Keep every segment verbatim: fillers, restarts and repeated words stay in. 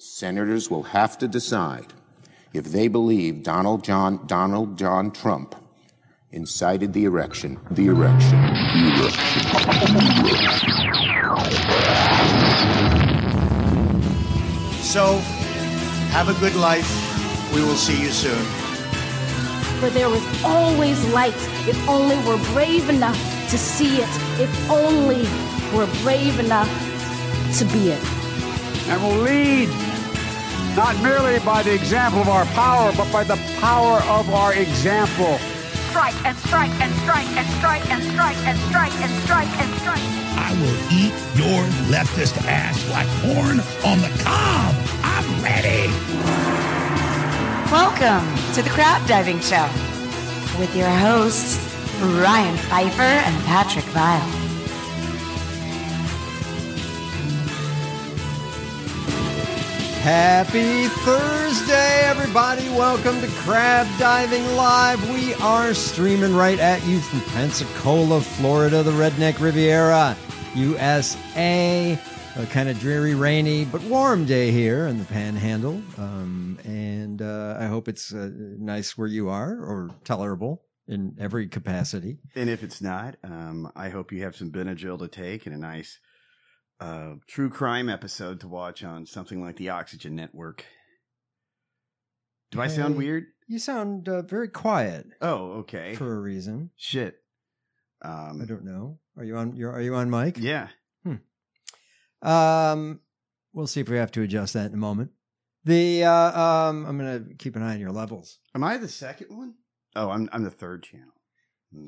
senators will have to decide if they believe Donald John Donald John Trump incited the erection, the erection, the erection. So, have a good life. We will see you soon. For there is always light if only we're brave enough to see it, if only we're brave enough to be it. And will lead not merely by the example of our power, but by the power of our example. Strike and strike and strike and strike and strike and strike and strike and strike. I will eat your leftist ass like corn on the cob. I'm ready. Welcome to the Crab Diving Show with your hosts, Ryan Pfeiffer and Patrick Vile. Happy Thursday, everybody. Welcome to Crab Diving Live. We are streaming right at you from Pensacola, Florida, the Redneck Riviera, U S A. A kind of dreary, rainy, but warm day here in the Panhandle. Um, and uh, I hope it's uh, nice where you are, or tolerable in every capacity. And if it's not, um, I hope you have some Benadryl to take and a nice uh, true crime episode to watch on something like the Oxygen Network. Do I sound Hey, weird? You sound uh, very quiet. Oh, okay. For a reason. Shit. Um, I don't know. Are you on? You're, are you on mic? Yeah. Hmm. Um, we'll see if we have to adjust that in a moment. The uh, um, I'm gonna keep an eye on your levels. Am I the second one? Oh, I'm I'm the third channel. Hmm.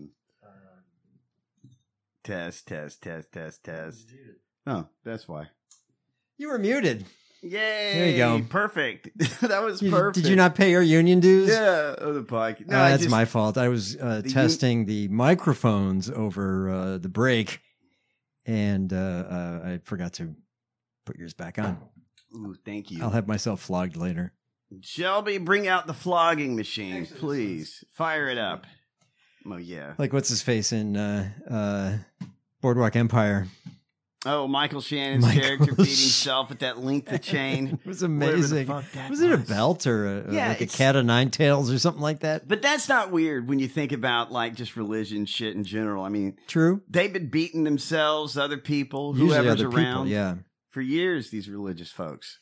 Test, test, test, test, test. Oh, that's why. You were muted. Yay! There you go. Perfect. That was You- perfect. Did you not pay your union dues? Yeah. Oh, the podcast. No, Uh, I that's just- my fault. I was uh, The testing the microphones over uh, the break, and uh, uh, I forgot to put yours back on. Ooh, thank you. I'll have myself flogged later. Shelby, bring out the flogging machine, please. Fire it up. Oh, yeah. Like what's his face in uh, uh, Boardwalk Empire? Oh, Michael Shannon's Michael character beat Sh- himself with that length of chain. It was Whatever the amazing. fuck that Was it a belt or a, Yeah, like a it's- cat of nine tails or something like that? But that's not weird when you think about like just religion shit in general. I mean, True. they've been beating themselves, other people, Usually whoever's other people, around, yeah. for years. These religious folks.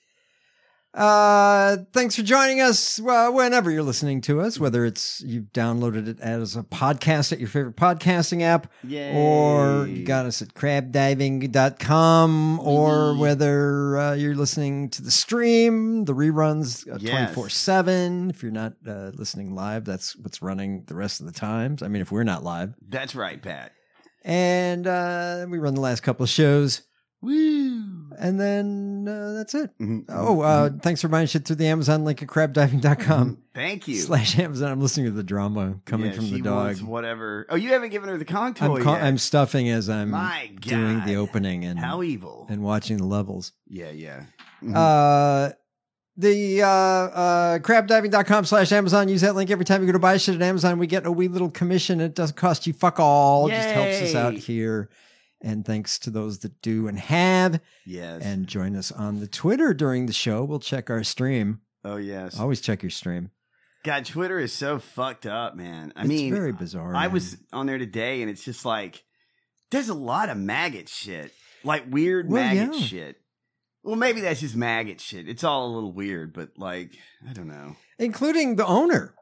Uh, thanks for joining us uh, whenever you're listening to us, whether it's you've downloaded it as a podcast at your favorite podcasting app, Yay. or you got us at crab diving dot com, or whether uh, you're listening to the stream, the reruns uh, Yes. twenty-four seven. If you're not uh, listening live, that's what's running the rest of the times. I mean, if we're not live. That's right, Pat. And uh, we run the last couple of shows. Woo! And then uh, that's it. Mm-hmm. Oh, uh, thanks for buying shit through the Amazon link at crab diving dot com. Thank you. Slash Amazon. I'm listening to the drama coming Yeah, from she the dog. wants whatever. Oh, you haven't given her the Kong toy I'm, ca- yet. I'm stuffing as I'm My doing the God. opening and How evil. and watching the levels. Yeah, yeah. Mhm. Uh, the uh, uh, crab diving dot com slash Amazon. Use that link every time you go to buy shit at Amazon. We get a wee little commission. It doesn't cost you fuck all. It just helps us out Yay. here. And thanks to those that do and have. Yes. And join us on the Twitter during the show. We'll check our stream. Oh, yes. Always check your stream. God, Twitter is so fucked up, man. I It's mean, very bizarre. I man. was on there today, and it's just like there's a lot of maggot shit, like weird Well, maggot yeah. shit. Well, maybe that's just maggot shit. It's all a little weird, but like I don't know. including the owner.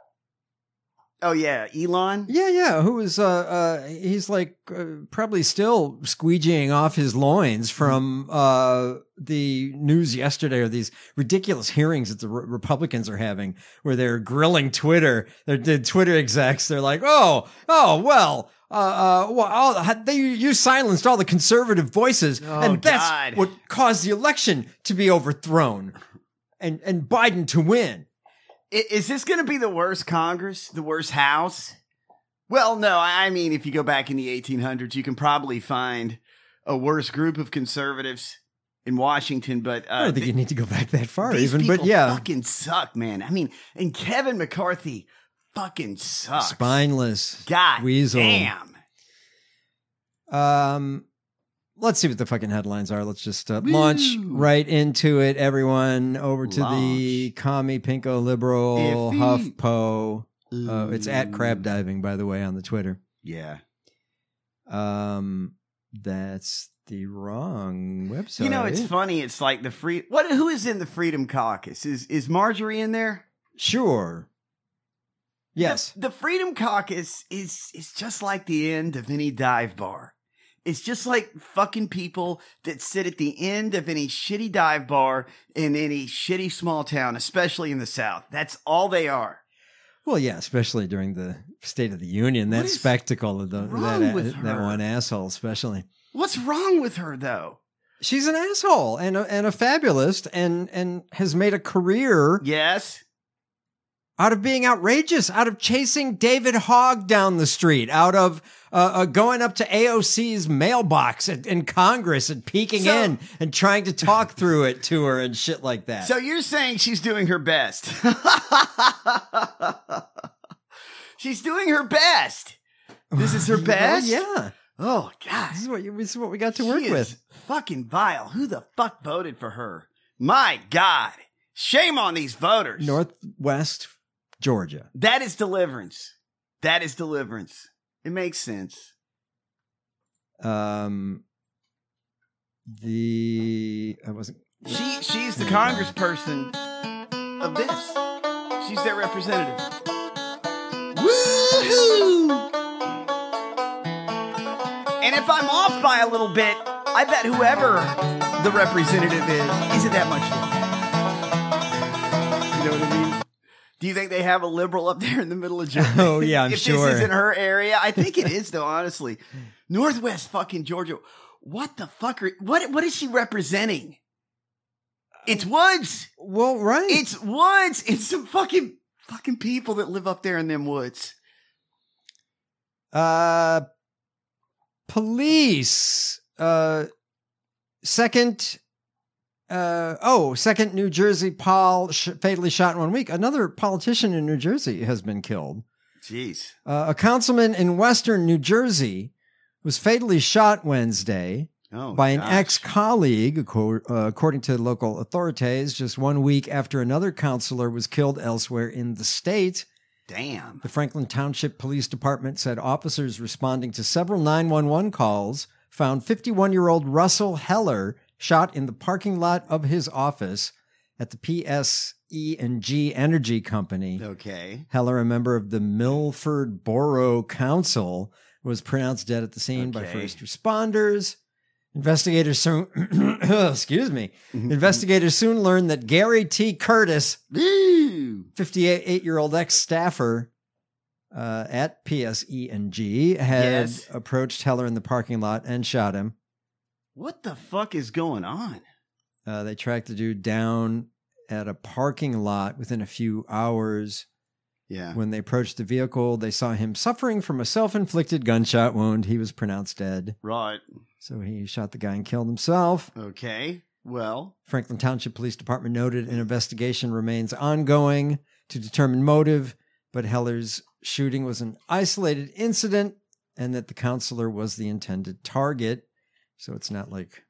Oh yeah, Elon. Yeah, yeah. Who is uh, uh he's like uh, probably still squeegeeing off his loins from uh the news yesterday, or these ridiculous hearings that the re- Republicans are having, where they're grilling Twitter. They're the Twitter execs. They're like, oh, oh, well. Uh, uh, well, all, they you silenced all the conservative voices, Oh, and that's God. what caused the election to be overthrown, and and Biden to win. I- Is this going to be the worst Congress, the worst House? Well, no. I I mean, if you go back in the eighteen hundreds, you can probably find a worse group of conservatives in Washington. But uh, I don't think you need to go back that far, these even. But people yeah, fucking suck, man. I mean, and Kevin McCarthy fucking sucks. spineless God weasel. damn. Um, let's see what the fucking headlines are. Let's just uh, launch right into it, everyone. Over to Launch. the commie, pinko, liberal, Iffy. HuffPo. Uh, it's at crab diving, by the way, on the Twitter. Yeah. Um, that's the wrong website. You know, it's funny. It's like the free. What? Who is in the Freedom Caucus? Is is Marjorie in there? Sure. Yes. The, the Freedom Caucus is is just like the end of any dive bar. It's just like fucking people that sit at the end of any shitty dive bar in any shitty small town, especially in the South. That's all they are. Well, yeah, especially during the State of the Union, that spectacle of the, wrong that, with that her? one asshole, especially. What's wrong with her, though? She's an asshole and a, and a fabulist, and and has made a career. Yes. Out of being outrageous, out of chasing David Hogg down the street, out of uh, uh, going up to A O C's mailbox at, in Congress and peeking So- in and trying to talk through it to her and shit like that. So you're saying she's doing her best? She's doing her best. This is her best? Well, yeah. Oh, God. This is what you, this is what we got to work She is with. fucking vile. Who the fuck voted for her? My God. Shame on these voters. Northwest Georgia. That is deliverance. That is deliverance. It makes sense. Um, the I wasn't. She she's the congressperson of this. She's their representative. Woohoo! And if I'm off by a little bit, I bet whoever the representative is isn't that much different. You know what I mean? Do you think they have a liberal up there in the middle of Georgia? Oh, yeah, I'm if sure. If this isn't her area, I think it is, though, honestly. Northwest fucking Georgia. What the fuck are, what, what is she representing? It's woods. Well, right. It's woods. It's some fucking, fucking people that live up there in them woods. Uh, police. Uh, second. Uh, oh, second New Jersey Paul sh- fatally shot in one week. Another politician in New Jersey has been killed. Jeez. Uh, a councilman in Western New Jersey was fatally shot Wednesday Oh, by an gosh. ex-colleague, acco- uh, according to local authorities, just one week after another councilor was killed elsewhere in the state. Damn. The Franklin Township Police Department said officers responding to several nine one one calls found fifty-one-year-old Russell Heller shot in the parking lot of his office at the P S E and G Energy Company. Okay. Heller, a member of the Milford Borough Council, was pronounced dead at the scene by Okay. first responders. Investigators soon, excuse me, investigators soon learned that Gary T. Curtis, fifty-eight-year-old ex-staffer uh, at P S E and G, had Yes. approached Heller in the parking lot and shot him. What the fuck is going on? Uh, they tracked the dude down at a parking lot within a few hours. Yeah. When they approached the vehicle, they saw him suffering from a self-inflicted gunshot wound. He was pronounced dead. Right. So he shot the guy and killed himself. Okay. Well. Franklin Township Police Department noted an investigation remains ongoing to determine motive, but Heller's shooting was an isolated incident and that the counselor was the intended target. So it's not like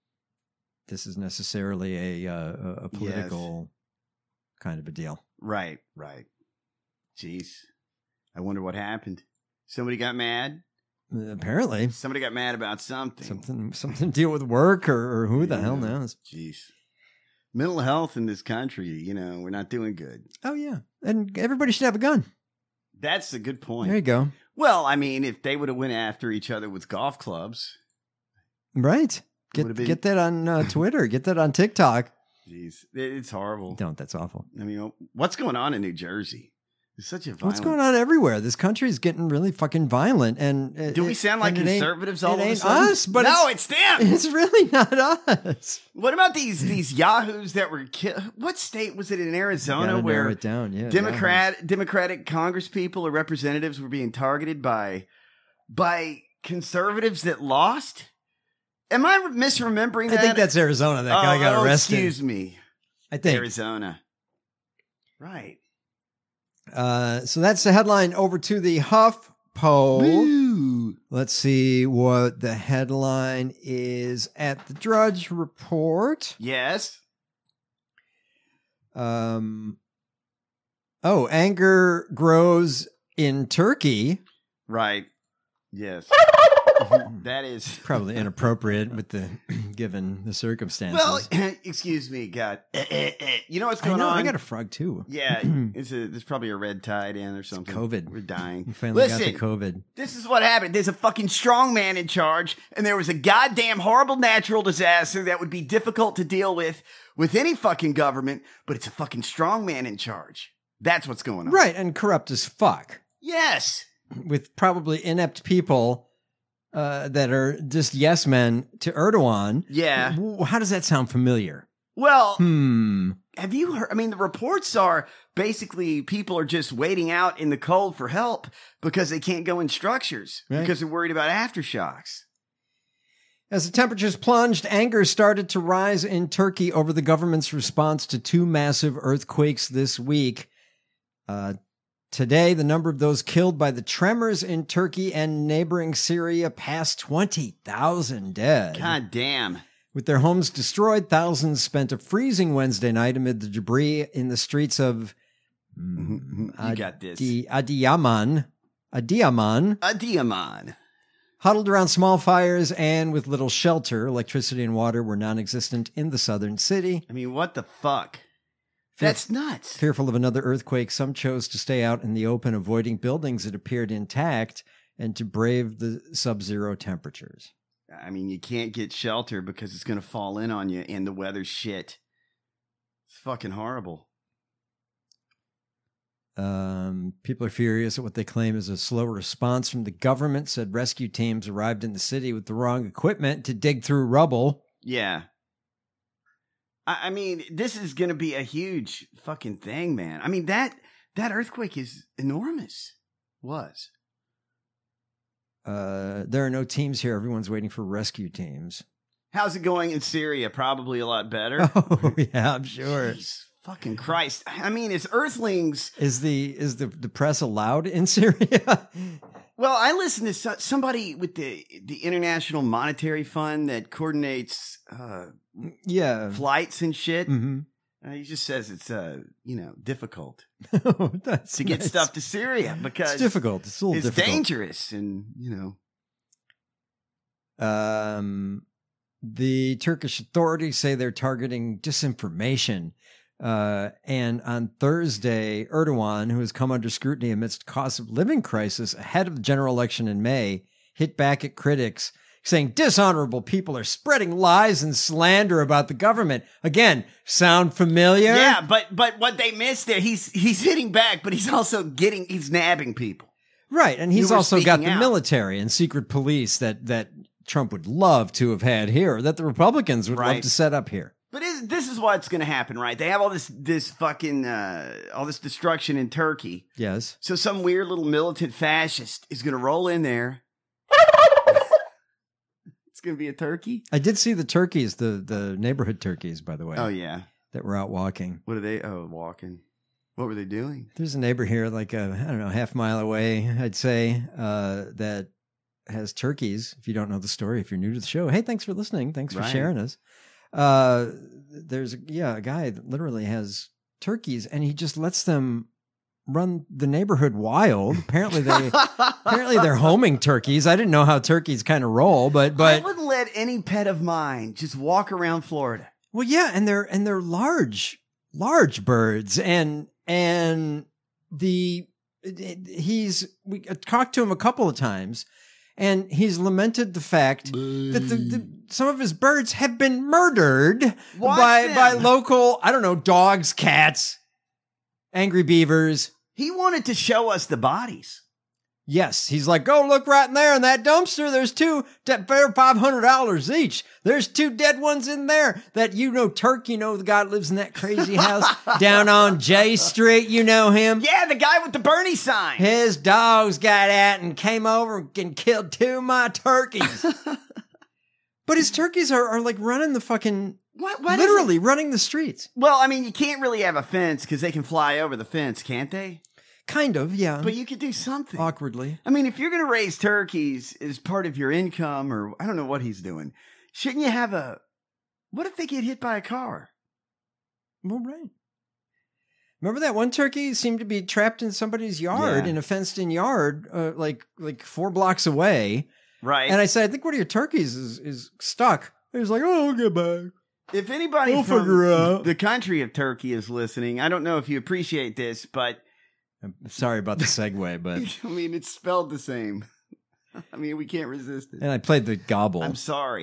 this is necessarily a, uh, a- a political kind of a deal. Right. Right. Jeez. I wonder what happened. Somebody got mad? Uh, Apparently. Somebody got mad about something. Something something to deal with work or, or who the hell knows. Jeez. Mental health in this country, you know, we're not doing good. Oh, yeah. And everybody should have a gun. That's a good point. There you go. Well, I mean, if they would have went after each other with golf clubs. Right. Get Would've been- get that on uh, Twitter. Get that on TikTok. Jeez. It's horrible. Don't. That's awful. I mean, what's going on in New Jersey? It's such a violent... What's going on everywhere? This country's getting really fucking violent. And uh, Do we it- sound like and it ain't- conservatives all it of a ain't sudden? us, but no, it's, it's them. It's really not us. What about these these yahoos that were killed? What state was it in Arizona Gotta where narrow it down. Yeah, Democrat Democratic Congress people or representatives were being targeted by by conservatives that lost? Am I misremembering I that? think that's Arizona. That guy Oh, got oh, arrested. Excuse me. I think. Arizona. Right. Uh, so that's the headline. Over to the HuffPo. Ooh. Let's see what the headline is at the Drudge Report. Yes. Um. Oh, anger grows in Turkey. Right. Yes. That is probably inappropriate with the given the circumstances. Well, excuse me, God. You know what's going I know, on? I got a frog too. Yeah, it's a, there's probably a red tide in or something. It's COVID. We're dying. You finally Listen, got the COVID. This is what happened. There's a fucking strong man in charge, and there was a goddamn horrible natural disaster that would be difficult to deal with with any fucking government, but it's a fucking strong man in charge. That's what's going on. Right, and corrupt as fuck. Yes. With probably inept people uh, that are just yes men to Erdogan. Yeah. How does that sound familiar? Well, hmm. Have you heard? I mean, the reports are basically people are just waiting out in the cold for help because they can't go in structures right. because they're worried about aftershocks. As the temperatures plunged, anger started to rise in Turkey over the government's response to two massive earthquakes this week. Uh, today, the number of those killed by the tremors in Turkey and neighboring Syria passed twenty thousand dead. God damn. With their homes destroyed, thousands spent a freezing Wednesday night amid the debris in the streets of mm-hmm. you Ad- got this. Adiyaman. Adiyaman. Adiyaman. Huddled around small fires and with little shelter, electricity and water were non-existent in the southern city. I mean, what the fuck? That's nuts. Fearful of another earthquake, some chose to stay out in the open, avoiding buildings that appeared intact and to brave the sub-zero temperatures. I mean, you can't get shelter because it's going to fall in on you and the weather's shit. It's fucking horrible. Um, people are furious at what they claim is a slow response from the government, said rescue teams arrived in the city with the wrong equipment to dig through rubble. Yeah. I mean, this is going to be a huge fucking thing, man. I mean, that that earthquake is enormous. Was. Uh, there are no teams here. Everyone's waiting for rescue teams. How's it going in Syria? Probably a lot better. Oh, yeah, I'm sure. Jeez, fucking Christ. I mean, it's Earthlings. Is the is the, the press allowed in Syria? Well, I listened to so- somebody with the the International Monetary Fund that coordinates uh, yeah flights and shit. Mm-hmm. Uh, he just says it's uh you know difficult oh, that's to get nice. stuff to Syria because it's difficult. It's a little it's difficult. dangerous, and you know. Um, the Turkish authorities say they're targeting disinformation. Uh, and on Thursday, Erdogan, who has come under scrutiny amidst cost of living crisis ahead of the general election in May, hit back at critics, saying dishonorable people are spreading lies and slander about the government. Again, sound familiar? Yeah, but but what they missed there, he's he's hitting back, but he's also getting he's nabbing people. Right, and he's who were also got the speaking out. military and secret police that that Trump would love to have had here, that the Republicans would love Right. to set up here. But is, this is what's going to happen, right? They have all this this fucking uh, all this destruction in Turkey. Yes. So some weird little militant fascist is going to roll in there. It's going to be a turkey. I did see the turkeys, the the neighborhood turkeys, by the way. Oh yeah, that were out walking. What are they? Oh, walking. What were they doing? There's a neighbor here, like a I don't know, half mile away, I'd say, uh, that has turkeys. If you don't know the story, if you're new to the show, hey, thanks for listening. Thanks for Right. sharing us. Uh, there's yeah, a guy that literally has turkeys, and he just lets them run the neighborhood wild. Apparently they apparently they're homing turkeys. I didn't know how turkeys kind of roll, but but I wouldn't let any pet of mine just walk around Florida. well, yeah, and they're and they're large, large birds, and and the he's we talked to him a couple of times, and he's lamented the fact that the, the some of his birds have been murdered Watch by them. by local I don't know dogs, cats, angry beavers. He wanted to show us the bodies. Yes, he's like, go look right in there in that dumpster. There's two, they're five hundred dollars each. There's two dead ones in there. That, you know, Turk, you know, the guy that lives in that crazy house down on J Street. You know him? Yeah, the guy with the Bernie sign. His dogs got out and came over and killed two of my turkeys. But his turkeys are, are like running the fucking, What? What is literally running the streets. Well, I mean, you can't really have a fence because they can fly over the fence, can't they? Kind of, yeah. But you could do something. Awkwardly. I mean, if you're going to raise turkeys as part of your income, or I don't know what he's doing, shouldn't you have a... What if they get hit by a car? Well, right. Remember that one turkey seemed to be trapped in somebody's yard, Yeah. in a fenced-in yard, uh, like like four blocks away. Right. And I said, I think one of your turkeys is, is stuck. He was like, oh, I'll get back. If anybody We'll from figure out. the country of Turkey is listening, I don't know if you appreciate this, but... I'm sorry about the segue, but... I mean, it's spelled the same. I mean, we can't resist it. And I played the gobble. I'm sorry.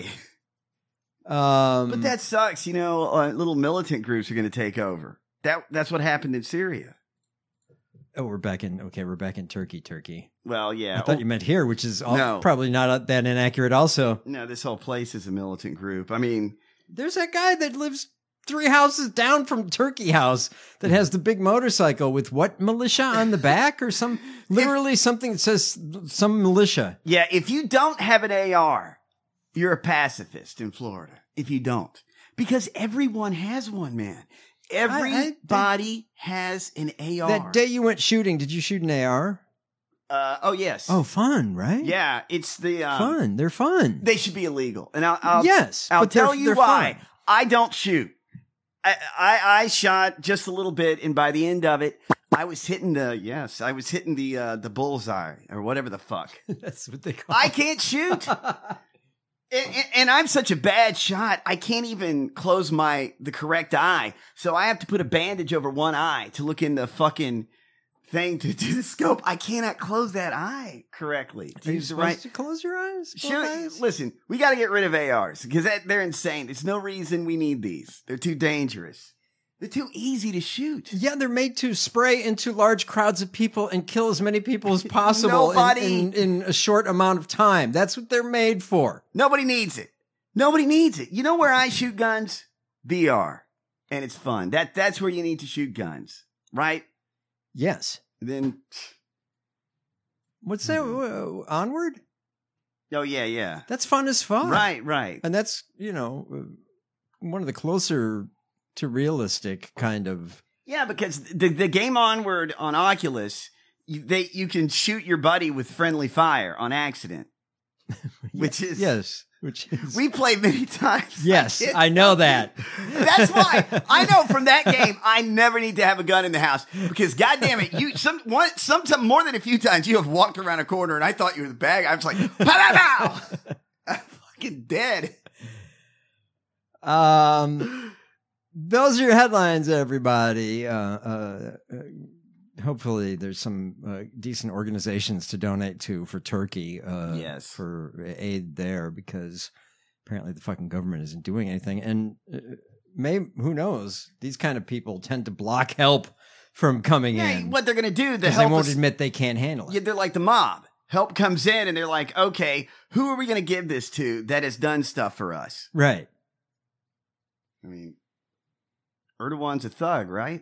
Um, But that sucks, you know, uh, little militant groups are going to take over. That That's what happened in Syria. Oh, we're back in, okay, we're back in Turkey, Turkey. Well, yeah. I thought Oh, you meant here, which is all, No. probably not that inaccurate also. No, this whole place is a militant group. I mean... There's that guy that lives three houses down from Turkey House that has the big motorcycle with what militia on the back or some, literally something that says some militia. Yeah, if you don't have an A R, you're a pacifist in Florida. If you don't. Because everyone has one, man. Everybody has an A R. That day you went shooting, did you shoot an A R? Uh, oh, yes. Oh, fun, right? Yeah, it's the... Um, Fun. They're fun. They should be illegal. And I'll, I'll Yes, I'll but they're- tell you they're why. fun. I don't shoot. I, I I shot just a little bit, and by the end of it, I was hitting the yes, I was hitting the uh, the bullseye or whatever the fuck. That's what they call I can't shoot, and, and, and I'm such a bad shot. I can't even close my the correct eye, so I have to put a bandage over one eye to look in the fucking thing to do the scope. I cannot close that eye correctly. To Are you use the supposed right. to close your eyes? Both Shoot, eyes? listen, we got to get rid of A Rs because they're insane. There's no reason we need these. They're too dangerous. They're too easy to shoot. Yeah, they're made to spray into large crowds of people and kill as many people as possible in, Nobody- in, in a short amount of time. That's what they're made for. Nobody needs it. Nobody needs it. You know where I shoot guns? V R. And it's fun. That That's where you need to shoot guns, right? Yes. Then, What's that? Uh, Onward? oh, yeah, yeah. That's fun as fuck. Right, right. And that's, you know, uh, one of the closer to realistic kind of. Yeah, because the, the game Onward on Oculus, you, they, you can shoot your buddy with friendly fire on accident. Which is... Yes. Which is. We played many times. Yes, can't I know tell that. you. That's why I know from that game I never need to have a gun in the house because goddamn it, you some one sometime more than a few times you have walked around a corner and I thought you were the bag. I was like, pow pow pow, I'm fucking dead. Um, those are your headlines, everybody. Uh, uh, uh, hopefully, there's some uh, decent organizations to donate to for Turkey. Uh, Yes. for aid there because apparently the fucking government isn't doing anything. And uh, may who knows? These kind of people tend to block help from coming Yeah, in. what they're gonna do? The Because they help won't us, admit they can't handle it. yeah, they're like the mob. Help comes in and they're like, okay, who are we gonna give this to that has done stuff for us? Right. I mean, Erdogan's a thug, right?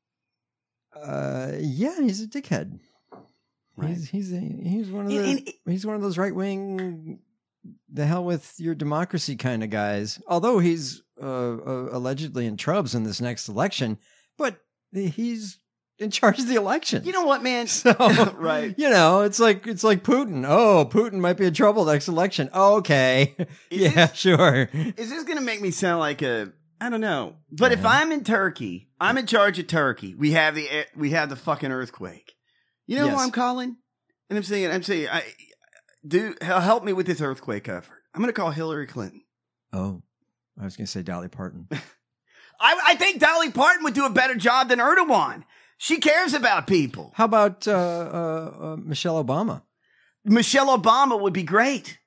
Uh, yeah, he's a dickhead. Right. He's he's a, he's one of And- the and- he's one of those right wing, the hell with your democracy kind of guys. Although he's uh, uh, allegedly in trubs in this next election, but he's in charge of the election. You know what, man? So Right. you know, it's like it's like Putin. Oh, Putin might be in trouble next election. Okay, Is yeah, this- sure. Is this going to make me sound like a I don't know. But if Uh-huh. I'm in Turkey, I'm in charge of Turkey. We have the we have the fucking earthquake. You know Yes. who I'm calling? And I'm saying I'm saying I do help me with this earthquake effort. I'm going to call Hillary Clinton. Oh, I was going to say Dolly Parton. I, I think Dolly Parton would do a better job than Erdogan. She cares about people. How about uh, uh, uh, Michelle Obama? Michelle Obama would be great.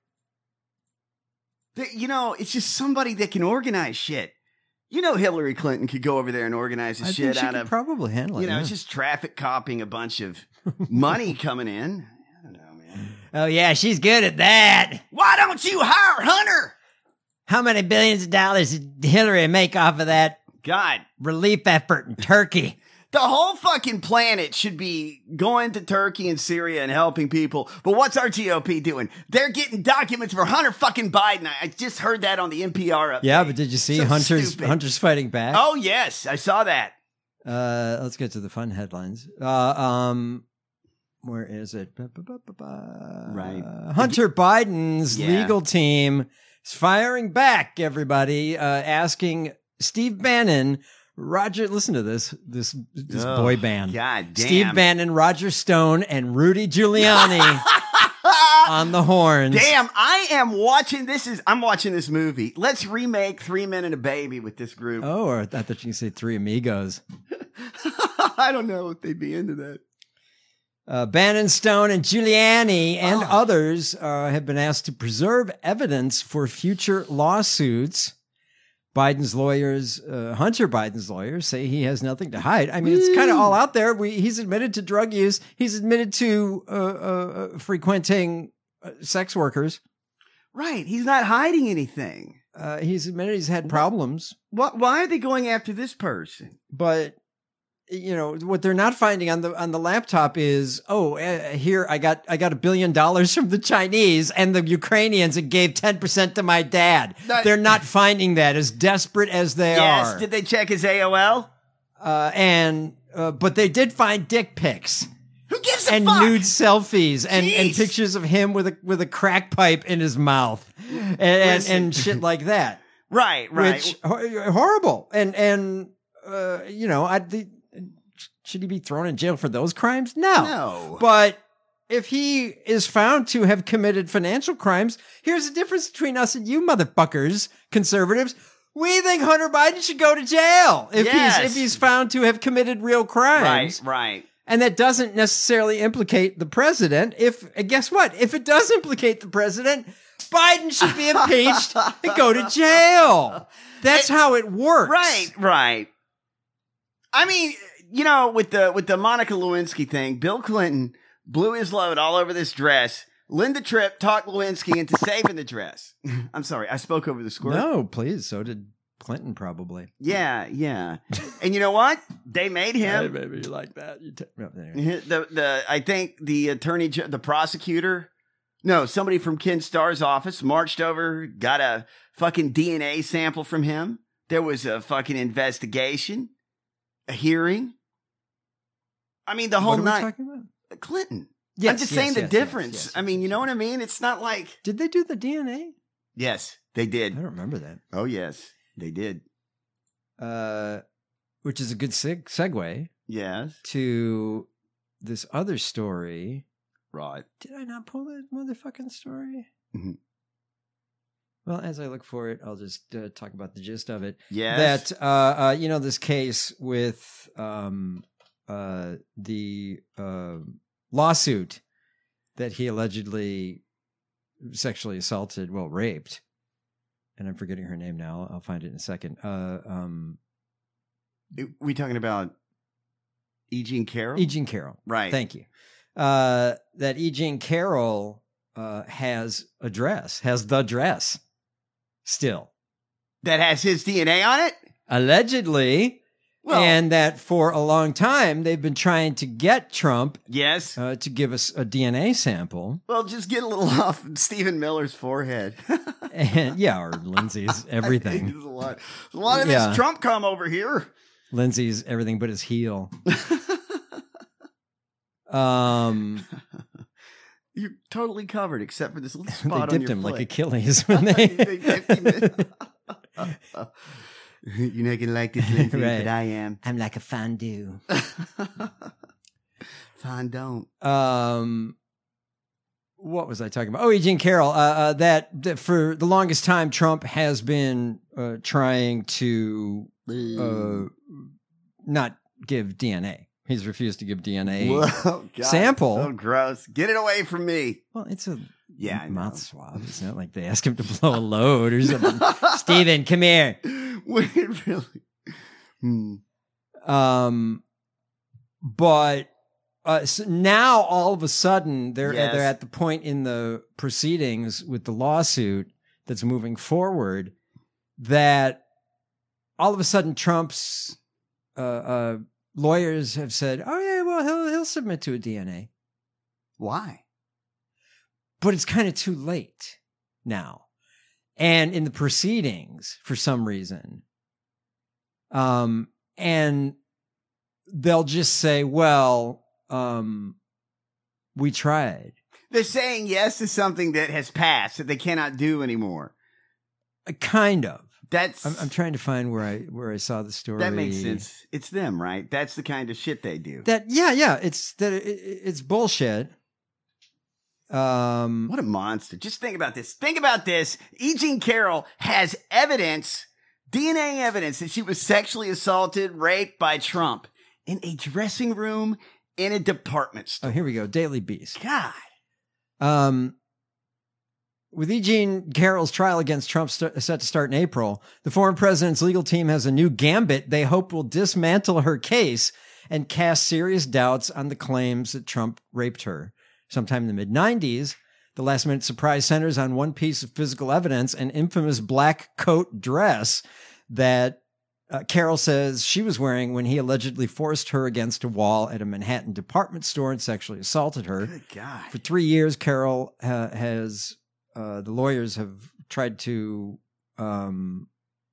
The- You know, it's just somebody that can organize shit. You know, Hillary Clinton could go over there and organize the I shit think she out could of. probably handle it. You know, yeah. it's just traffic copying a bunch of money coming in. I don't know, man. Oh, yeah, she's good at that. Why don't you hire Hunter? How many billions of dollars did Hillary make off of that God, relief effort in Turkey? the whole fucking planet should be going to Turkey and Syria and helping people. But what's our G O P doing? They're getting documents for Hunter fucking Biden. I I just heard that on the N P R update. Yeah, but did you see So Hunter's stupid. Hunter's fighting back? Oh, yes, I saw that. Uh, let's get to the fun headlines. Uh, um, where is it? Ba, ba, ba, ba, ba. Right. Uh, Hunter Biden's Yeah. legal team is firing back, everybody, uh, asking Steve Bannon, Roger, listen to this, this, this Oh, boy band. God damn. Steve Bannon, Roger Stone, and Rudy Giuliani on the horns. Damn, I am watching this is I'm watching this movie. Let's remake Three Men and a Baby with this group. Oh, or I thought you could say Three Amigos. I don't know if they'd be into that. Uh, Bannon, Stone, and Giuliani and oh. others uh, have been asked to preserve evidence for future lawsuits. Biden's lawyers, uh, Hunter Biden's lawyers, say he has nothing to hide. I mean, it's kind of all out there. We, he's admitted to drug use. He's admitted to uh, uh, frequenting uh, sex workers. Right. He's not hiding anything. Uh, he's admitted he's had problems. What? Why are they going after this person? But you know what they're not finding on the on the laptop is, oh, uh, here I got I got a billion dollars from the Chinese and the Ukrainians and gave ten percent to my dad. That, they're not finding that, as desperate as they yes, are. Yes, did they check his A O L? Uh, and uh, but they did find dick pics. Who gives a and fuck? nude selfies and, and pictures of him with a with a crack pipe in his mouth and and, and shit like that. Right, right. Which horrible. And and uh, you know, I the. Should he be thrown in jail for those crimes? No. No. But if he is found to have committed financial crimes, here's the difference between us and you motherfuckers, conservatives. We think Hunter Biden should go to jail if yes. he's if he's found to have committed real crimes. Right, right. And that doesn't necessarily implicate the president. If and guess what? If it does implicate the president, Biden should be impeached and go to jail. That's it, how it works. Right, right. I mean, you know, with the with the Monica Lewinsky thing, Bill Clinton blew his load all over this dress. Linda Tripp talked Lewinsky into saving the dress. I'm sorry, I spoke over the squirt. No, please. So did Clinton, probably. Yeah, yeah. And you know what? They made him. Hey, maybe you like that. You t- no, anyway. The the I think the attorney, the prosecutor, no, somebody from Ken Starr's office marched over, got a fucking D N A sample from him. There was a fucking investigation, a hearing. I mean, the whole what are night. We talking about? Clinton. Yes, I'm just yes, saying the yes, difference. yes, yes, I mean, yes, you know yes. what I mean? It's not like. Did they do the D N A? Yes, they did. I don't remember that. Oh, yes, they did. Uh, which is a good seg- segue. Yes. To this other story. Right. Did I not pull that motherfucking story? Mm-hmm. Well, as I look for it, I'll just uh, talk about the gist of it. Yes. That, uh, uh, you know, this case with um, uh, the uh, lawsuit that he allegedly sexually assaulted, well, raped. And I'm forgetting her name now. I'll find it in a second. Uh, um, we talking about E. Jean Carroll? E. Jean Carroll. Right. Thank you. Uh, that E. Jean Carroll uh, has a dress, has the dress still. That has his D N A on it? Allegedly. Well, and that for a long time, they've been trying to get Trump yes, uh, to give us a D N A sample. Well, just get a little off Stephen Miller's forehead. and, yeah, or Lindsay's everything. There's a lot, a lot of yeah. this Trump come over here. Lindsay's everything but his heel. um, You're totally covered except for this little spot they on dipped your him foot. like Achilles when they. they dipped him You're not gonna like this, Lindsay, right. but I am. I'm like a fondue. Fondant. Um, what was I talking about? Oh, E. Jean Carroll. Uh, uh, that, that for the longest time, Trump has been uh, trying to uh, not give D N A. He's refused to give D N A Whoa, God, sample. So gross. Get it away from me. Well, it's a yeah, mouth swab. It's not like they ask him to blow a load or something. Steven, come here. Would it really? Hmm. Um, but uh, so now all of a sudden they're Yes. they're at the point in the proceedings with the lawsuit that's moving forward that all of a sudden Trump's uh, uh, lawyers have said, "Oh yeah, well he'll he'll submit to a D N A." Why? But it's kind of too late now. And in the proceedings, for some reason, um, and they'll just say, well, um, we tried. They're saying yes to something that has passed that they cannot do anymore. Uh, kind of. That's. I'm, I'm trying to find where I where I saw the story. That makes sense. It's them, right? That's the kind of shit they do. That yeah, yeah. It's that it, it's bullshit. Um, what a monster! Just think about this. Think about this. E. Jean Carroll has evidence, D N A evidence, that she was sexually assaulted, raped by Trump in a dressing room in a department store. Oh, here we go. Daily Beast. God. Um, with E. Jean Carroll's trial against Trump st- set to start in April, the former president's legal team has a new gambit they hope will dismantle her case and cast serious doubts on the claims that Trump raped her. Sometime in the mid nineties, the last-minute surprise centers on one piece of physical evidence, an infamous black coat dress that uh, Carroll says she was wearing when he allegedly forced her against a wall at a Manhattan department store and sexually assaulted her. Good God. For three years, Carroll ha- has, uh, the lawyers have tried to, um,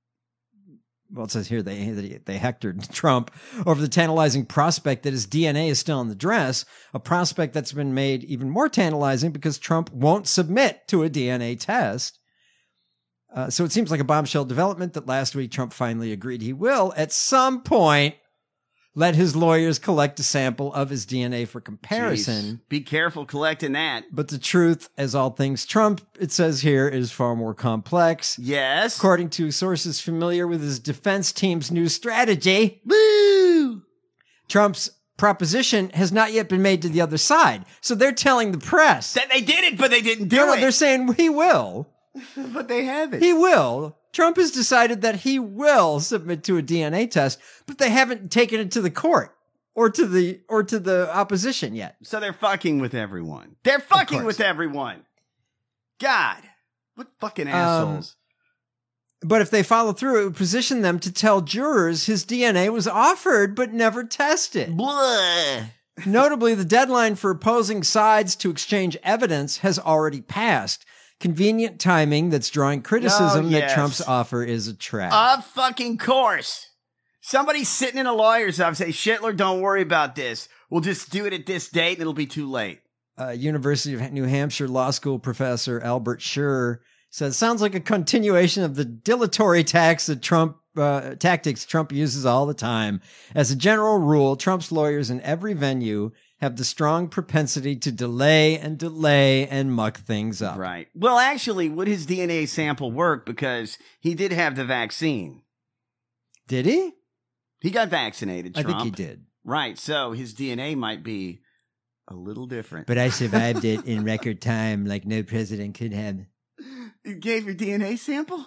well, it says here they, they they hectored Trump over the tantalizing prospect that his D N A is still in the dress, a prospect that's been made even more tantalizing because Trump won't submit to a D N A test. Uh, so it seems like a bombshell development that last week Trump finally agreed he will, at some point, let his lawyers collect a sample of his D N A for comparison. Jeez. Be careful collecting that. But the truth, as all things Trump, it says here, is far more complex. Yes. According to sources familiar with his defense team's new strategy, woo, Trump's proposition has not yet been made to the other side. So they're telling the press that they did it, but they didn't do no, no, it. They're saying he will. But they haven't. He will. Trump has decided that he will submit to a D N A test, but they haven't taken it to the court or to the or to the opposition yet. So they're fucking with everyone. They're fucking with everyone. God, what fucking assholes. Um, but if they follow through, it would position them to tell jurors his D N A was offered but never tested. Blah. Notably, the deadline for opposing sides to exchange evidence has already passed. Convenient timing that's drawing criticism oh, yes. that Trump's offer is a trap. Of fucking course. Somebody's sitting in a lawyer's office say, Schittler, don't worry about this. We'll just do it at this date and it'll be too late. Uh, University of New Hampshire Law School professor Albert Schur says, sounds like a continuation of the dilatory tax that Trump, uh, tactics Trump uses all the time. As a general rule, Trump's lawyers in every venue have the strong propensity to delay and delay and muck things up. Right. Well, actually, would his D N A sample work because he did have the vaccine? Did he? He got vaccinated, Trump. I think he did. Right. So his D N A might be a little different. But I survived it in record time like no president could have. You gave your D N A sample?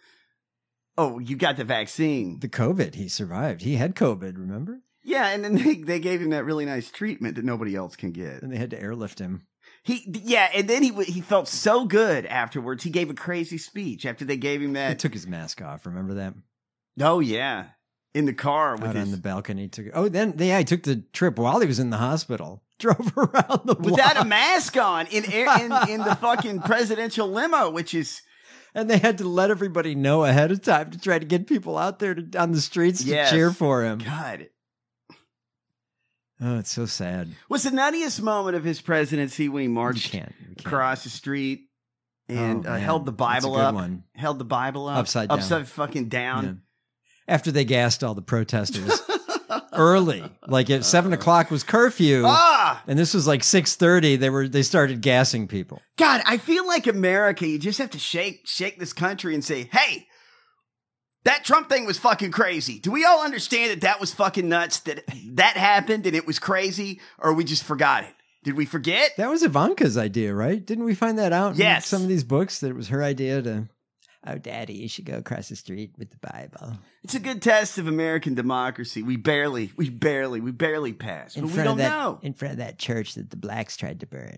Oh, you got the vaccine. The COVID, he survived. He had COVID, remember? Yeah, and then they, they gave him that really nice treatment that nobody else can get. And they had to airlift him. He yeah, and then he he felt so good afterwards. He gave a crazy speech after they gave him that. He took his mask off. Remember that? Oh yeah, in the car with out his... on the balcony. Took oh then yeah, he took the trip while he was in the hospital. Drove around the block without a mask on in air, in in the fucking presidential limo, which is. And they had to let everybody know ahead of time to try to get people out there to, on the streets to yes. cheer for him. God. Oh, it's so sad. What's the nuttiest moment of his presidency when he marched you can't, you can't. across the street and oh, uh, held the Bible That's a up? good one. Held the Bible up. Upside down. Upside fucking down. Yeah. After they gassed all the protesters early, like at seven o'clock was curfew, ah! and this was like six thirty. They were they started gassing people. God, I feel like America. You just have to shake shake this country and say, "Hey, that Trump thing was fucking crazy. Do we all understand that that was fucking nuts? That that happened and it was crazy, or we just forgot it? Did we forget? That was Ivanka's idea, right? Didn't we find that out? Yes. In some of these books that it was her idea to. Oh, Daddy, you should go across the street with the Bible. It's a good test of American democracy. We barely, we barely, we barely passed. But we don't that, know. In front of that church that the blacks tried to burn.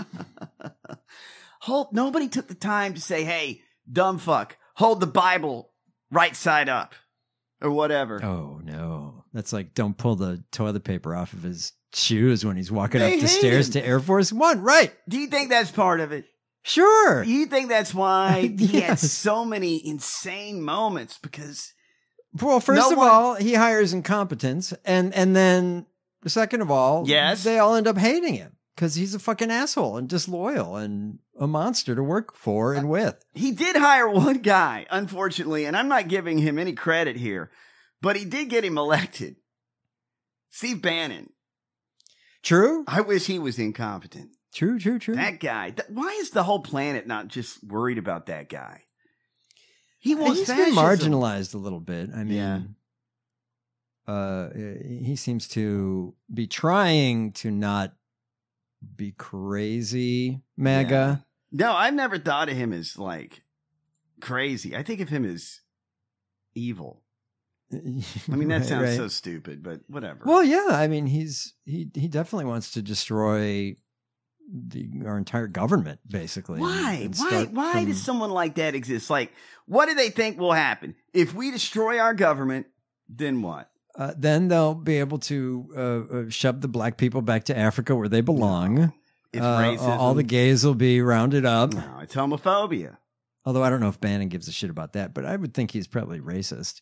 Hold, nobody took the time to say, hey, dumb fuck, hold the Bible right side up. Or whatever. Oh, no. That's like, don't pull the toilet paper off of his shoes when he's walking They up the hate stairs him. to Air Force One. Right. Do you think that's part of it? Sure. You think that's why he had Yes. so many insane moments? Because Well, first No of one- all, he hires incompetents, and and then second of all, Yes. they all end up hating him because he's a fucking asshole and disloyal and a monster to work for and with. He did hire one guy, unfortunately, and I'm not giving him any credit here, but he did get him elected. Steve Bannon. True, I wish he was incompetent. true, true, true. That guy. th- why is the whole planet not just worried about that guy? He wants He's fascism. been marginalized a little bit. I mean, Yeah. uh, he seems to be trying to not be crazy, MAGA. No, I've never thought of him as like crazy. I think of him as evil. I mean, that Right, sounds right. so stupid, but whatever. Well, yeah. I mean, he's he he definitely wants to destroy the our entire government, basically. Why? and Why? start Why from- does someone like that exist? Like, what do they think will happen if we destroy our government? Then what? Uh, then they'll be able to uh, uh, shove the black people back to Africa where they belong. It's Uh, racism. all the gays will be rounded up. No, it's homophobia. Although I don't know if Bannon gives a shit about that, but I would think he's probably racist.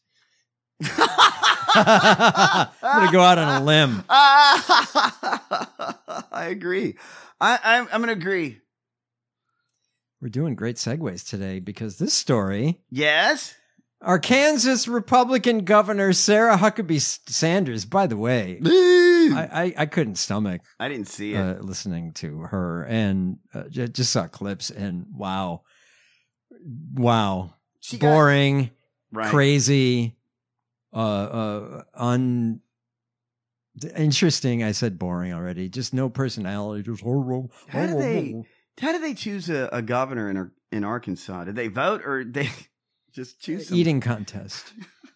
I'm going to go out on a limb. I agree. I, I'm, I'm going to agree. We're doing great segues today because this story, Yes. our Kansas Republican Governor Sarah Huckabee Sanders, by the way, I, I, I couldn't stomach I didn't see it. uh, listening to her and uh, j- just saw clips and wow. Wow. She got- Boring, right. crazy, uh, uh, un. Interesting. I said boring already. Just no personality. Just horrible. How do they? How do they choose a, a governor in Ar- in Arkansas? Did they vote or they just choose some- Eating contest.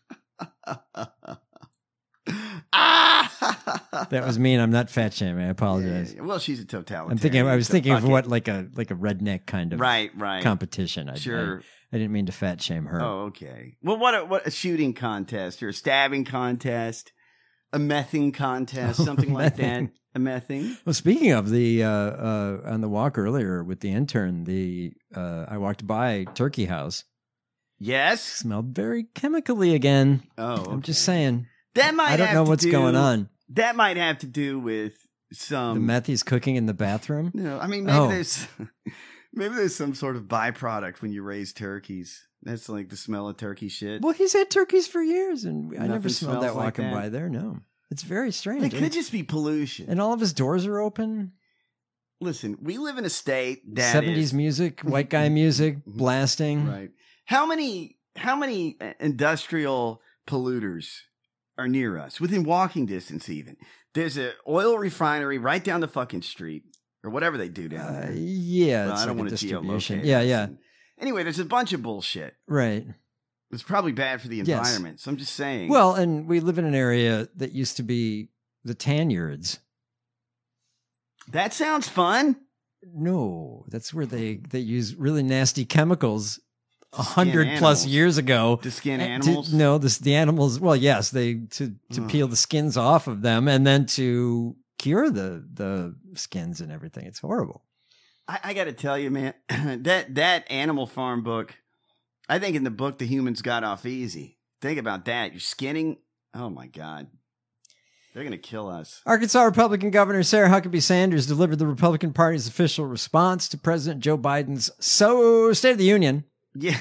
Ah! That was mean. I'm not fat shaming. I apologize. Yeah, well, she's a totalitarian. I'm thinking. I was so thinking of fuck it. what like a like a redneck kind of Right, right. competition. I, Sure. I, I didn't mean to fat shame her. Oh, okay. Well, what a, what a shooting contest or a stabbing contest, a mething contest, something like that. Mething. A mething. Well, speaking of the uh, uh, on the walk earlier with the intern, the uh, I walked by Turkey House. Yes. Smelled very chemically again. Oh, I'm just saying. That might. I don't have know to what's do- going on. That might have to do with some. The meth he's cooking in the bathroom. No, I mean maybe Oh. there's maybe there's some sort of byproduct when you raise turkeys. That's like the smell of turkey shit. Well, he's had turkeys for years, and I never Nothing smelled smells that like walking that. by there. No, it's very strange. It could and, just be pollution. and all of his doors are open. Listen, we live in a state that seventies is- music, white guy music, blasting. Right. How many how many uh, industrial polluters are near us within walking distance? Even there's a oil refinery right down the fucking street, or whatever they do down Uh, there. yeah, Well, it's I don't like a want to distribution. geolocate. Yeah, us. yeah, Anyway, there's a bunch of bullshit. right. It's probably bad for the Yes. environment. So I'm just saying. Well, and we live in an area that used to be the tan yurds. that sounds fun. No, that's where they they use really nasty chemicals a hundred Skin plus animals. years ago. To skin And to- animals? no, this the animals. Well, yes, they to to Ugh. peel the skins off of them and then to cure the the skins and everything. It's horrible. I, I got to tell you, man, that that Animal Farm book. I think in the book, the humans got off easy. Think about that. You're skinning. Oh my god, they're gonna kill us. Arkansas Republican Governor Sarah Huckabee Sanders delivered the Republican Party's official response to President Joe Biden's so State of the Union. Yeah.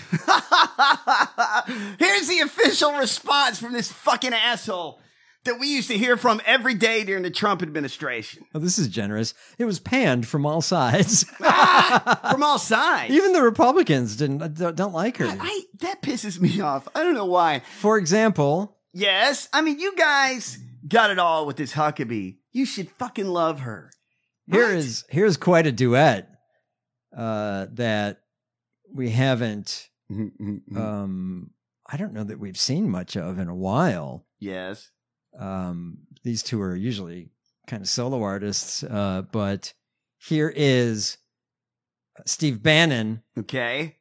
Here's the official response from this fucking asshole that we used to hear from every day during the Trump administration. Oh, this is generous. It was panned from all sides. From all sides. Even the Republicans didn't don't don't like her. I, that pisses me off. I don't know why. For example, Yes. I mean, you guys got it all with this Huckabee. You should fucking love her. here Right? is here's quite a duet uh, that we haven't. Um, I don't know that we've seen much of in a while. Yes. Um, these two are usually kind of solo artists, uh, but here is Steve Bannon Okay.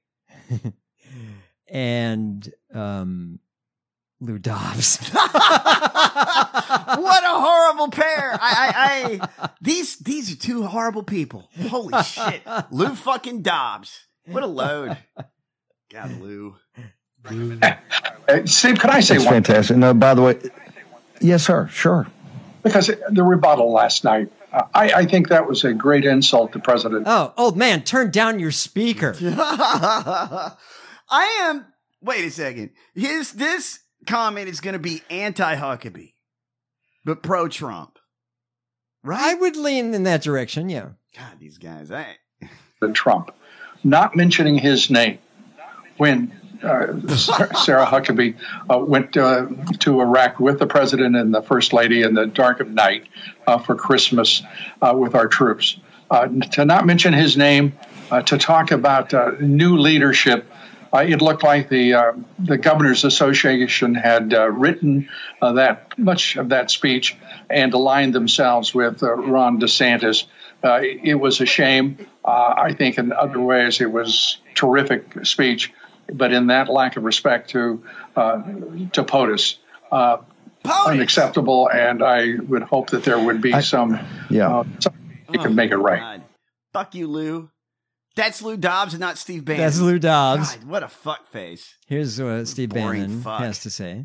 and um, Lou Dobbs. What a horrible pair. I, I, I, these, these are two horrible people. Holy shit. Lou fucking Dobbs. What a load. God, Lou. Uh, Steve, can I say It's one fantastic. No, by the way, yes, sir. Sure. Because the rebuttal last night, uh, I, I think that was a great insult to President. Oh, old man, turn down your speaker. I am. Wait a second. His this comment is going to be anti-Huckabee, but pro-Trump. Right? I would lean in that direction. Yeah. God, these guys. I... Trump, not mentioning his name when uh, Sarah Huckabee uh, went uh, to Iraq with the president and the first lady in the dark of night uh, for Christmas uh, with our troops. Uh, to not mention his name, uh, to talk about uh, new leadership. Uh, it looked like the uh, the Governors Association had uh, written uh, that much of that speech and aligned themselves with uh, Ron DeSantis. Uh, it was a shame. Uh, I think in other ways it was terrific speech, but in that lack of respect to uh, to POTUS, uh, unacceptable. And I would hope that there would be I, some, yeah, uh, something you oh, can make it right. God. Fuck you, Lou. That's Lou Dobbs and not Steve Bannon. That's Lou Dobbs. God, what a fuck face. Here's what Steve Bannon fuck. has to say.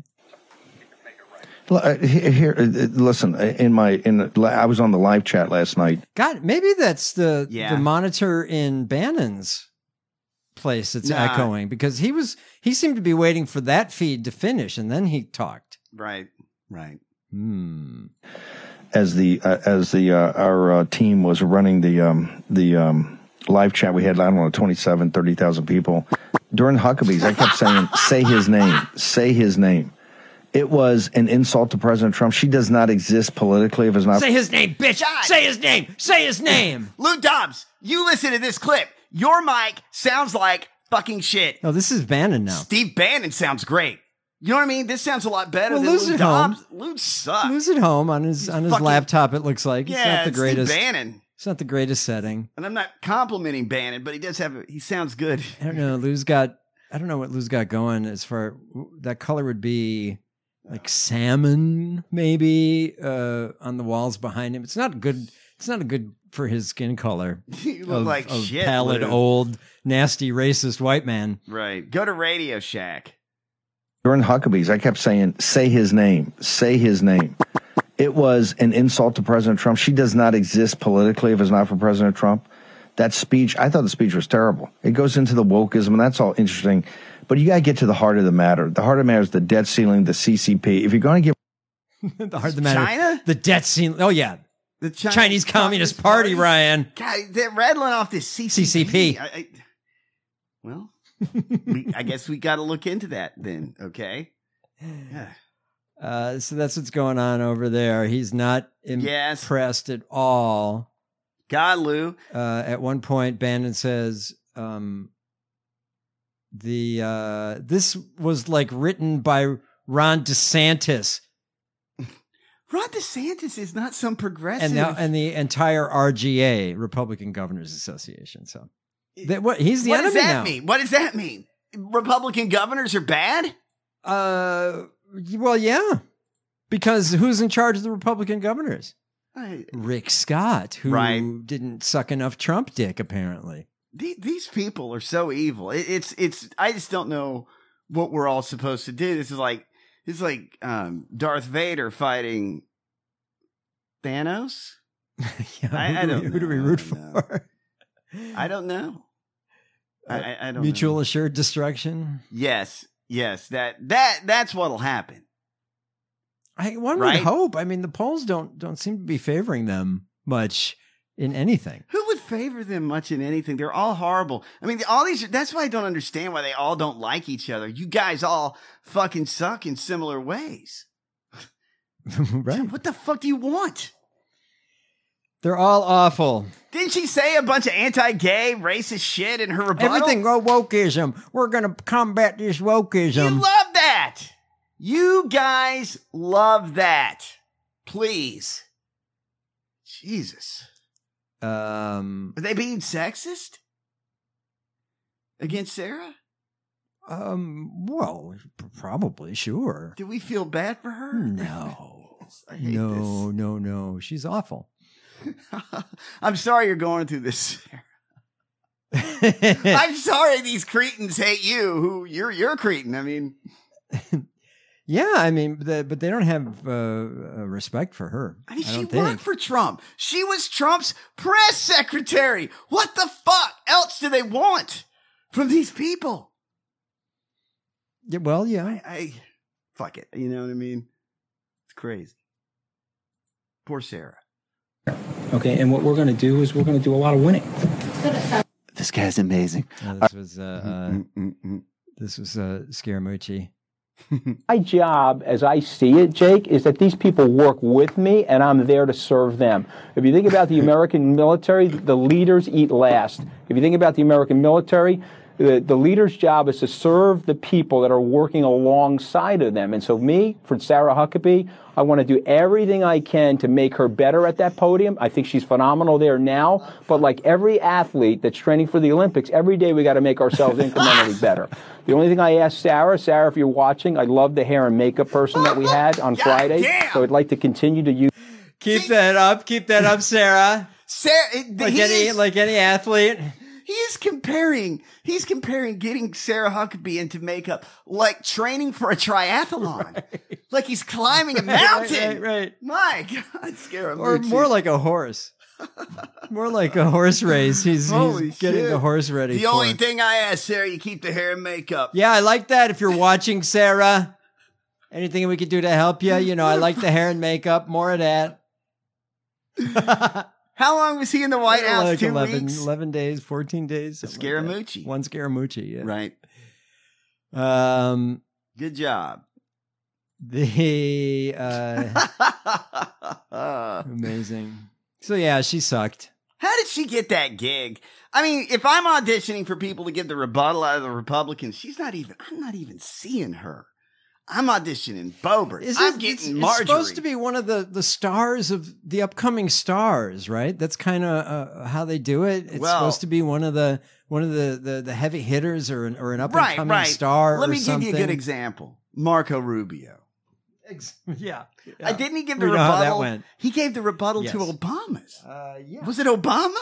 Here, here, listen. In my, in I was on the live chat last night. God, maybe that's the yeah. the monitor in Bannon's place that's nah. echoing, because he was he seemed to be waiting for that feed to finish and then he talked. Right, right. Hmm. As the uh, as the uh, our uh, team was running the um, the um, live chat, we had I don't know twenty-seven, thirty thousand people during Huckabees. I kept saying, "Say his name, say his name." It was an insult to President Trump. She does not exist politically if it's not. Say his name, bitch. God. Say his name. Say his name. Lou Dobbs, you listen to this clip. Your mic sounds like fucking shit. Oh, this is Bannon now. Steve Bannon sounds great. You know what I mean? This sounds a lot better well, than Lou's Lou at Dobbs. Home. Lou sucks. Lou's at home on his on his fucking, laptop, it looks like. It's yeah, not the it's greatest. Steve Bannon. It's not the greatest setting. And I'm not complimenting Bannon, but he does have a, he sounds good. I don't know. Lou's got, I don't know what Lou's got going as far, that color would be like salmon, maybe, uh, on the walls behind him. It's not good. It's not a good for his skin color. You look of, like of shit. Pallid, Lou. old, nasty, racist white man. Right. Go to Radio Shack. During Huckabees, I kept saying, say his name, say his name. It was an insult to President Trump. She does not exist politically if it's not for President Trump. That speech, I thought the speech was terrible. It goes into the wokeism, and that's all interesting. But you got to get to the heart of the matter. The heart of the matter is the debt ceiling, the C C P. If you're going to give the heart of the matter, China, the debt ceiling. Oh yeah, the China, Chinese Communist, Communist Party, Party, Ryan. God, they're rattling off this C C P. C C P. I, I, well, we, I guess we got to look into that then. Okay. Yeah. Uh, so that's what's going on over there. He's not impressed yes. at all. God, Lou. Uh, at one point, Bannon says, um, "The uh, this was like written by Ron DeSantis." Ron DeSantis is not some progressive, and now and the entire R G A, Republican Governors Association. So, that, what he's the what enemy does that now. mean? What does that mean? Republican governors are bad? Uh, well, yeah, because who's in charge of the Republican governors? I, Rick Scott, who right. didn't suck enough Trump dick, apparently. The, these people are so evil. It, it's it's. I just don't know what we're all supposed to do. This is like this is like um, Darth Vader fighting Thanos. yeah, I, who, I don't. Who know. do we root I for? I don't know. I, I, I don't. Mutual know. assured destruction. Yes, yes. That that that's what'll happen. I one right? would hope. I mean, the polls don't don't seem to be favoring them much in anything. Who would favor them much in anything? They're all horrible. I mean, all these. That's why I don't understand why they all don't like each other. You guys all fucking suck in similar ways. Right? What the fuck do you want? They're all awful. Didn't she say a bunch of anti-gay, racist shit in her rebuttal? Everything, oh, wokeism. We're going to combat this wokeism. You love that. You guys love that. Please. Jesus. Um, Are they being sexist? Against Sarah? Um, well, probably, sure. Do we feel bad for her? No. I hate no, this. no, no. She's awful. I'm sorry you're going through this, Sarah. I'm sorry these cretins hate you, who you're you're cretin. I mean, yeah, I mean, the, but they don't have uh, uh, respect for her. I mean, I she don't think. worked for Trump. She was Trump's press secretary. What the fuck else do they want from these people? Yeah, well, yeah. I, I fuck it. You know what I mean? It's crazy. Poor Sarah. Okay, and what we're going to do is we're going to do a lot of winning. This guy's amazing. Uh, this was uh, uh, this was uh, Scaramucci. My job, as I see it, Jake, is that these people work with me, and I'm there to serve them. If you think about the American military, the leaders eat last. If you think about the American military, the, the leader's job is to serve the people that are working alongside of them. And so me, for Sarah Huckabee, I want to do everything I can to make her better at that podium. I think she's phenomenal there now. But like every athlete that's training for the Olympics, every day we got to make ourselves incrementally better. The only thing I asked Sarah, Sarah, if you're watching, I love the hair and makeup person that we had on Friday. Damn. So I'd like to continue to use. Keep that up. Keep that up, Sarah. Sarah, it, like he any is, like any athlete. He is comparing. He's comparing getting Sarah Huckabee into makeup like training for a triathlon. Right. Like he's climbing a mountain. Right, right, right. My God, Scaramucci. Or more like a horse. More like a horse race. He's, he's getting shit. the horse ready. The for. only thing I ask, Sarah, you keep the hair and makeup. Yeah, I like that. If you're watching, Sarah, anything we could do to help you, you know, I like the hair and makeup. More of that. How long was he in the White Yeah, House? like Two eleven, weeks? eleven days, fourteen days. Scaramucci. Like One Scaramucci, yeah. Right. Um, Good job. The uh, amazing. So yeah, she sucked. How did she get that gig? I mean, if I'm auditioning for people to give the rebuttal out of the Republicans, she's not even. I'm not even seeing her. I'm auditioning Boebert. Is I'm it, getting it's, Marjorie. It's supposed to be one of the, the stars of the upcoming stars, right? That's kind of uh, how they do it. It's Well- supposed to be one of the one of the, the, the heavy hitters or an or an up and right, coming right. star. Let or me something. give you a good example. Marco Rubio. Ex- yeah, I didn't he give the We know how rebuttal? that went. He gave the rebuttal Yes. to Obama's. Uh, yeah. Was it Obama?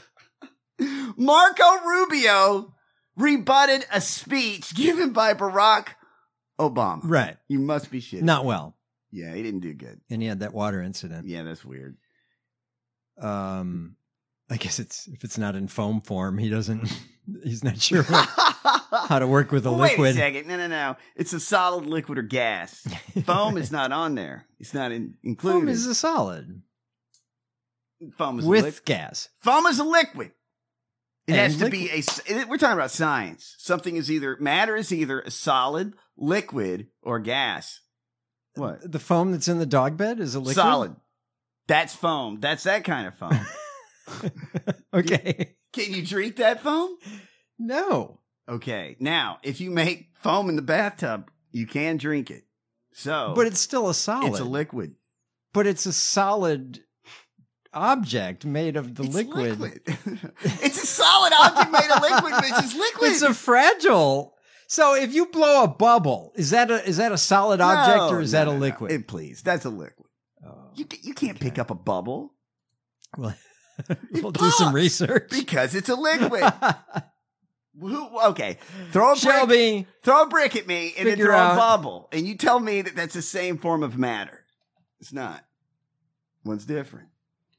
Marco Rubio rebutted a speech given by Barack Obama. Right. You must be shitting. Not well. Yeah, he didn't do good. And he had that water incident. Yeah, that's weird. Um, I guess it's if it's not in foam form, he doesn't. He's not sure what, how to work with a Well, liquid. Wait a second. No, no, no. It's a solid, liquid, or gas. Foam is not on there. It's not in, included. Foam is a solid Foam is a with liquid. gas. Foam is a liquid. It And has to liquid. be a. s- We're talking about science. Something is either matter is either a solid, liquid, or gas. What? The foam that's in the dog bed is a liquid. Solid. That's foam. That's that kind of foam. Okay. Can you drink that foam? No. Okay. Now, if you make foam in the bathtub, you can drink it. So, But it's still a solid. it's a liquid. But it's a solid object made of the It's liquid. liquid. It's a solid object made of liquid, which is liquid. It's a fragile. So if you blow a bubble, is that a is that a solid object No, or is no, that no, a no. liquid? Eh, please, that's a liquid. you ca- you can't pick up a bubble Well, we'll do some research. because it's a liquid. Who- okay, throw a brick, Shelby, throw a brick at me and then figure throw out- a bubble, and you tell me that that's the same form of matter. It's not. One's different.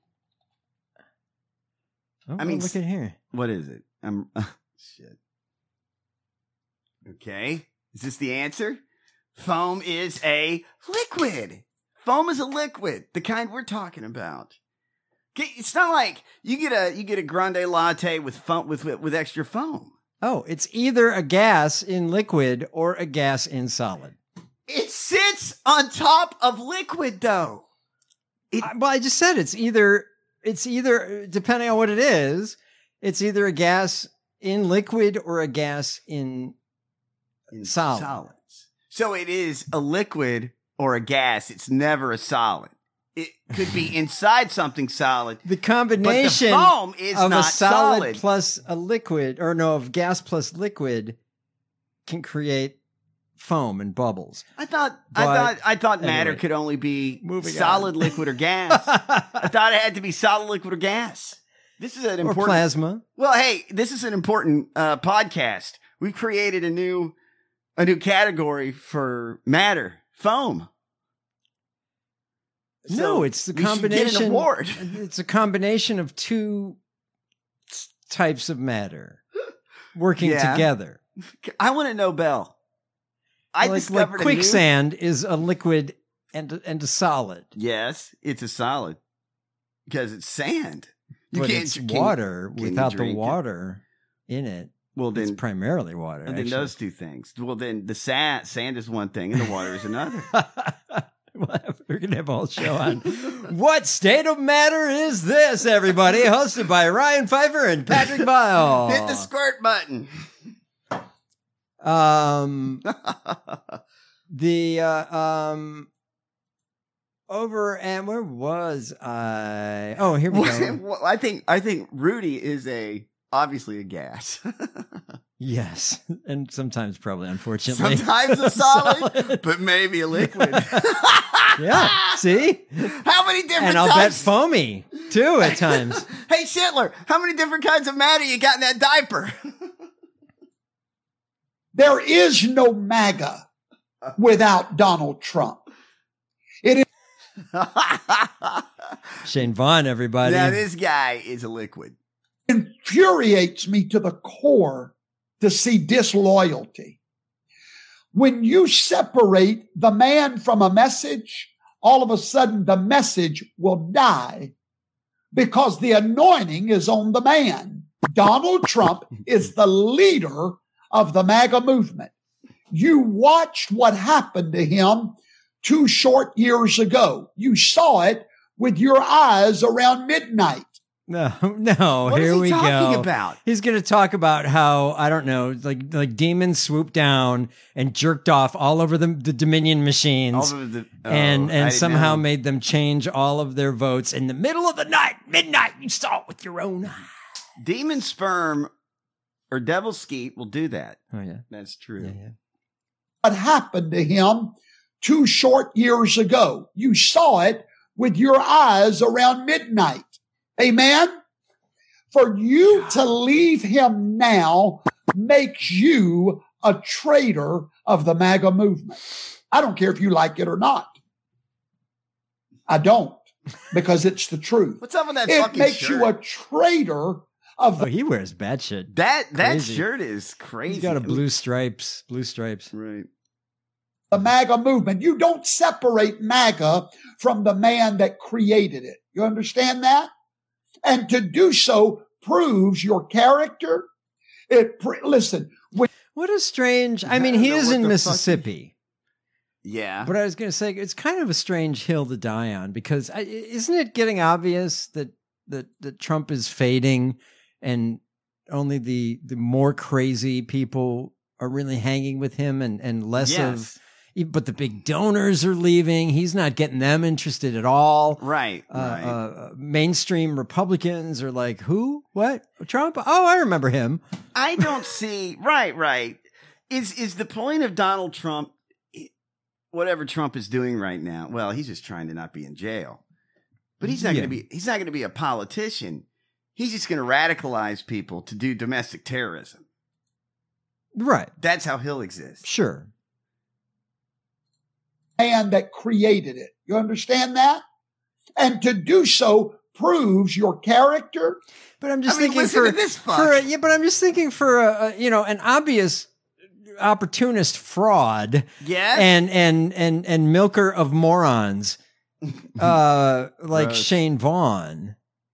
Oh, I mean, look at here. What is it? I'm shit. Okay, is this the answer? Foam is a liquid. Foam is a liquid, the kind we're talking about. Okay, it's not like you get a you get a grande latte with foam with with extra foam. Oh, it's either a gas in liquid or a gas in solid. It sits on top of liquid, though. It, well, I just said it's either it's either depending on what it is, it's either a gas in liquid or a gas in, in solid. solids. So it is a liquid or a gas. It's never a solid. It could be inside something solid. The combination but the foam is of not a solid, solid. plus a liquid, or no, of gas plus liquid, can create foam and bubbles. I thought I But thought I thought matter anyway, could only be moving solid, on. liquid, or gas. I thought it had to be solid, liquid, or gas. This is an Or important plasma. Well, hey, this is an important uh, podcast. We've created a new a new category for matter, foam. No, So it's the we should get an combination. award. It's a combination of two s- types of matter working Yeah. together. I want a Nobel. I like, discovered like a new- quicksand is a liquid and a, and a solid. Yes, it's a solid because it's sand. You but can't it's can you- water can you without the drink it? water in it. Well, then it's primarily water. And then actually. those two things. Well, then the sand sand is one thing, and the water is another. We're gonna have a whole show on what state of matter is this, everybody? Hosted by Ryan Pfeiffer and Patrick Vile. Hit the squirt button. Um, the uh, um, over and where was I? Oh, here we go. Well, I think I think Rudy is a obviously a gas. Yes, and sometimes probably, unfortunately, Sometimes a solid, but maybe a liquid. Yeah, see, How many different and I'll bet types? foamy too at times. Hey Schittler, how many different kinds of matter you got in that diaper? There is no MAGA without Donald Trump. It is Shane Vaughn, everybody. Now this guy is a liquid. infuriates me to the core to see disloyalty. When you separate the man from a message, all of a sudden the message will die because the anointing is on the man. Donald Trump is the leader of the MAGA movement. You watched what happened to him two short years ago. You saw it with your eyes around midnight. No, no. What is here he we talking go. about? He's going to talk about how I don't know, like like demons swooped down and jerked off all over the, the Dominion machines, All over the- oh, and I and didn't somehow know. made them change all of their votes in the middle of the night, midnight. You saw it with your own eyes. Demon sperm or devil skeet will do that. Oh yeah, that's true. What happened to him two short years ago. You saw it with your eyes around midnight. Amen. For you to leave him now makes you a traitor of the MAGA movement. I don't care if you like it or not. I don't, because it's the truth. What's up with that It fucking makes shirt? you a traitor of Oh, the he wears bad shit. That that Crazy. shirt is crazy. He's got a blue stripes, blue stripes. Right. the MAGA movement. You don't separate MAGA from the man that created it. You understand that? And to do so proves your character. It pr- listen. When, What a strange. I mean, don't he know is what in the fuck Mississippi. Yeah. But I was going to say it's kind of a strange hill to die on because I, isn't it getting obvious that that that Trump is fading and only the the more crazy people are really hanging with him and and less Yes. of. But the big donors are leaving. He's not getting them interested at all. Right. Uh, right. uh, mainstream Republicans are like, who? What? Trump? Oh, I remember him. I don't see. Right, right. Is is the point of Donald Trump, whatever Trump is doing right now? Well, he's just trying to not be in jail, but he's not Yeah. going to be. He's not going to be a politician. He's just going to radicalize people to do domestic terrorism. Right. That's how he'll exist. Sure. man that created it. You understand that? And to do so proves your character. But I'm just I mean, thinking listen for, to this fuck. for a, yeah, but I'm just thinking for a, a you know an obvious opportunist fraud, Yes. and and and and milker of morons, uh, like Gross. Shane Vaughn.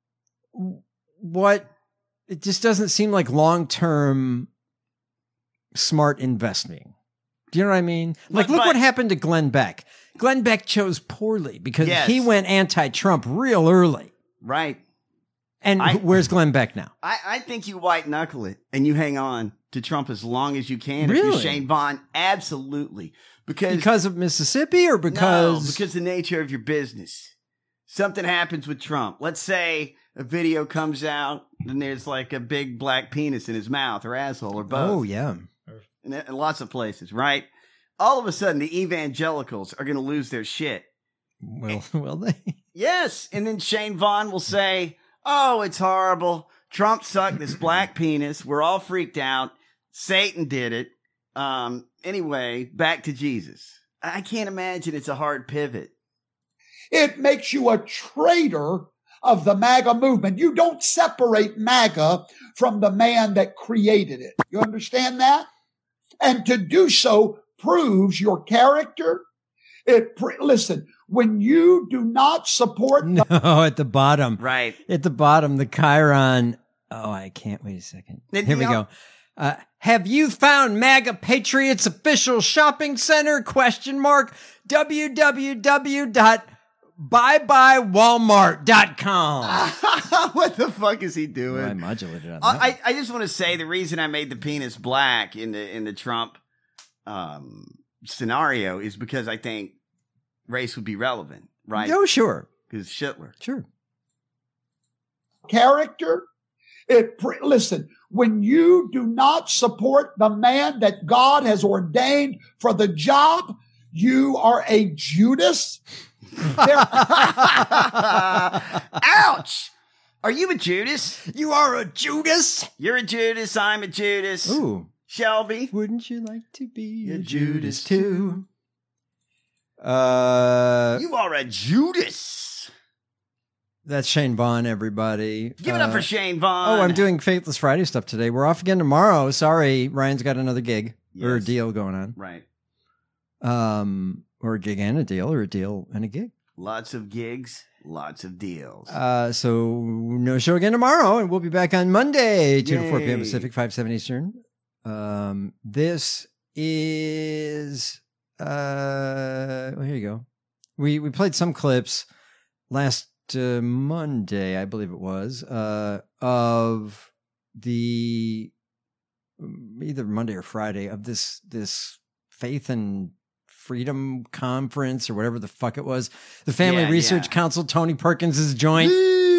What it just doesn't seem like long term smart investing. Do you know what I mean? Like, But- look what but- happened to Glenn Beck. Glenn Beck chose poorly because Yes. he went anti-Trump real early. Right. And I- where's Glenn Beck now? I, I think you white knuckle it and you hang on to Trump as long as you can. If Really? you're Shane Vaughn, absolutely. Because Because of Mississippi or because No, because the nature of your business. Something happens with Trump. Let's say a video comes out and there's like a big black penis in his mouth or asshole or both. Oh yeah. In, in lots of places, right? All of a sudden, the evangelicals are going to lose their shit. Well, will they? Yes. And then Shane Vaughn will say, Oh, it's horrible. Trump sucked this black penis. We're all freaked out. Satan did it. Um, anyway, back to Jesus. I can't imagine it's a hard pivot. It makes you a traitor of the MAGA movement. You don't separate MAGA from the man that created it. You understand that? And to do so proves your character. It pre- listen, when you do not support No, at the bottom. Right. At the bottom, the Chiron. Oh, I can't. Wait a second. Here we go. Uh, have you found MAGA Patriots official shopping center? Question mark. w w w dot bye bye walmart dot com. What the fuck is he doing? Well, I modulated on that. I, I just want to say the reason I made the penis black in the in the Trump um, scenario is because I think race would be relevant, right? Oh, sure. Because Hitler. Sure. Character. It pre- listen, when you do not support the man that God has ordained for the job, you are a Judas. Ouch! Are you a Judas? You are a Judas? You're a Judas. I'm a Judas. Ooh. Shelby. Wouldn't you like to be a a Judas Judas too? Uh, You are a Judas. That's Shane Vaughn, everybody. Give it up Uh, for Shane Vaughn. Oh, I'm doing Faithless Friday stuff today. We're off again tomorrow. Sorry, Ryan's got another gig or a Yes. deal going on. Right. Um, or a gig and a deal, or a deal and a gig. Lots of gigs, lots of deals. Uh, so no show again tomorrow, and we'll be back on Monday, two to four p.m. Yay. Pacific, five seven Eastern. Um, this is uh, well, here you go. We we played some clips last uh, Monday, I believe it was, uh, of the either Monday or Friday of this this Faith and Freedom Conference or whatever the fuck it was. The Family Yeah, Research yeah. Council, Tony Perkins' joint.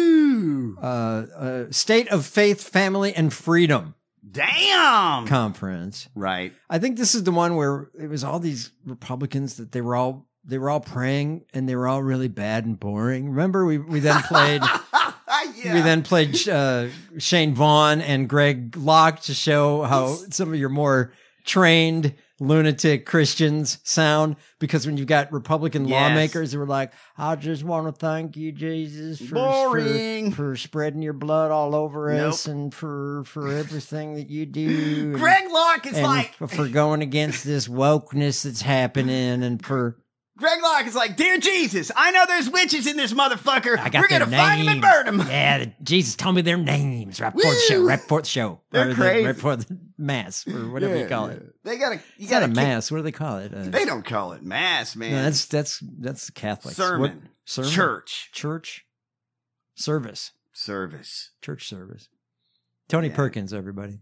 Uh, uh, State of Faith, Family, and Freedom Damn. Conference. Right. I think this is the one where it was all these Republicans that they were all they were all praying and they were all really bad and boring. Remember, we we then played Yeah. we then played uh, Shane Vaughn and Greg Locke to show how some of your more trained lunatic Christians sound, because when you've got Republican Yes. lawmakers who were like, I just want to thank you, Jesus, for, Boring. for, for spreading your blood all over Nope. us and for, for everything that you do. and- Greg Locke is and like, for going against this wokeness that's happening and for Greg Locke is like, dear Jesus, I know there's witches in this motherfucker. I got We're their gonna find them and names. burn them. Yeah, the- Jesus told me their names right before the show, Woo! right before the show. They're Or the- crazy. right before the mass or whatever you Yeah, call yeah. it. They gotta, you It's not gotta a kick- mass. What do they call it? Uh, They don't call it mass, man. no, that's that's that's the Catholics. Sermon. What- sermon? Church. Church. Service. Service. Church service. Tony Perkins, everybody.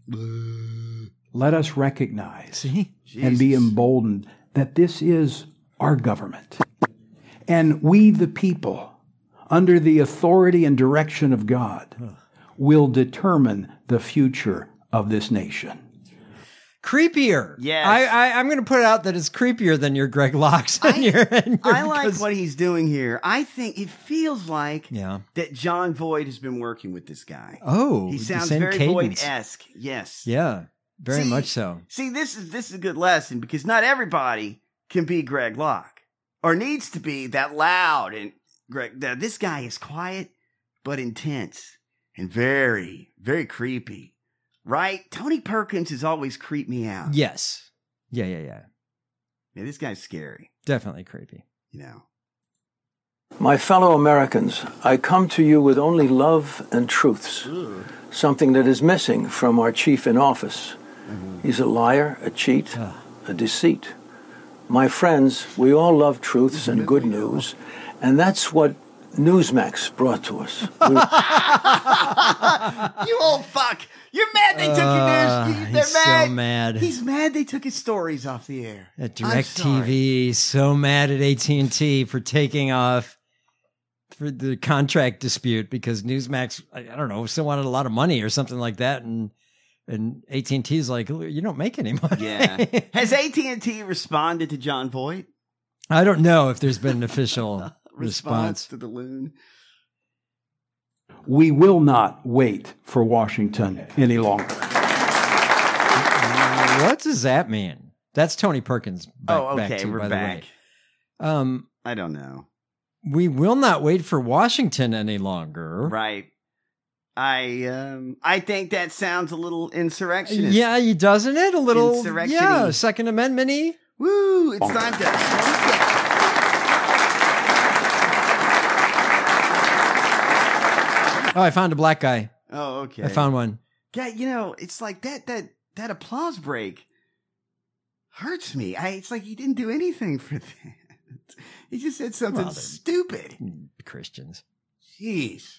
Let us recognize See? and be emboldened that this is our government. And we, the people, under the authority and direction of God, will determine the future of this nation. Creepier. Yes. I, I, I'm going to put out that it's creepier than your Greg Locks. And your, and your, I like because- what he's doing here. I think it feels like Yeah. that John Voight has been working with this guy. Oh, he the sounds same very cadence. Voight-esque. Yes. Yeah, very See- much so. See, this is this is a good lesson because not everybody can be Greg Locke or needs to be that loud. And Greg, th- this guy is quiet but intense and very, very creepy. Right? Tony Perkins has always creeped me out. Yes. Yeah, yeah, yeah. Yeah, this guy's scary. Definitely creepy. You know. My fellow Americans, I come to you with only love and truths, something that is missing from our chief in office. He's a liar, a cheat, a deceit. My friends, we all love truths and good news, and that's what Newsmax brought to us. We- You old fuck. You're mad they took Uh, your news. They're he's so mad. mad. He's mad they took his stories off the air. At I'm sorry. DirecTV, so mad at A T and T for taking off for the contract dispute because Newsmax, I, I don't know, still wanted a lot of money or something like that, and and A T and T's like, you don't make any money. Yeah. Has A T and T responded to John Voight? I don't know if there's been an official Response response. to the loon. we will not wait for Washington any longer. What does that mean? That's Tony Perkins. Back, oh, okay, back to, we're by back. The way. Um, I don't know. We will not wait for Washington any longer. Right. I um I think that sounds a little insurrectionist. Yeah, he doesn't it? A little Insurrection-y. yeah, Second Amendment-y. Woo! It's time to Oh, I found a black guy. Oh, okay. I found one. Yeah, you know, it's like that that that applause break hurts me. I it's like he didn't do anything for that. He just said something Well, stupid. Christians. Jeez.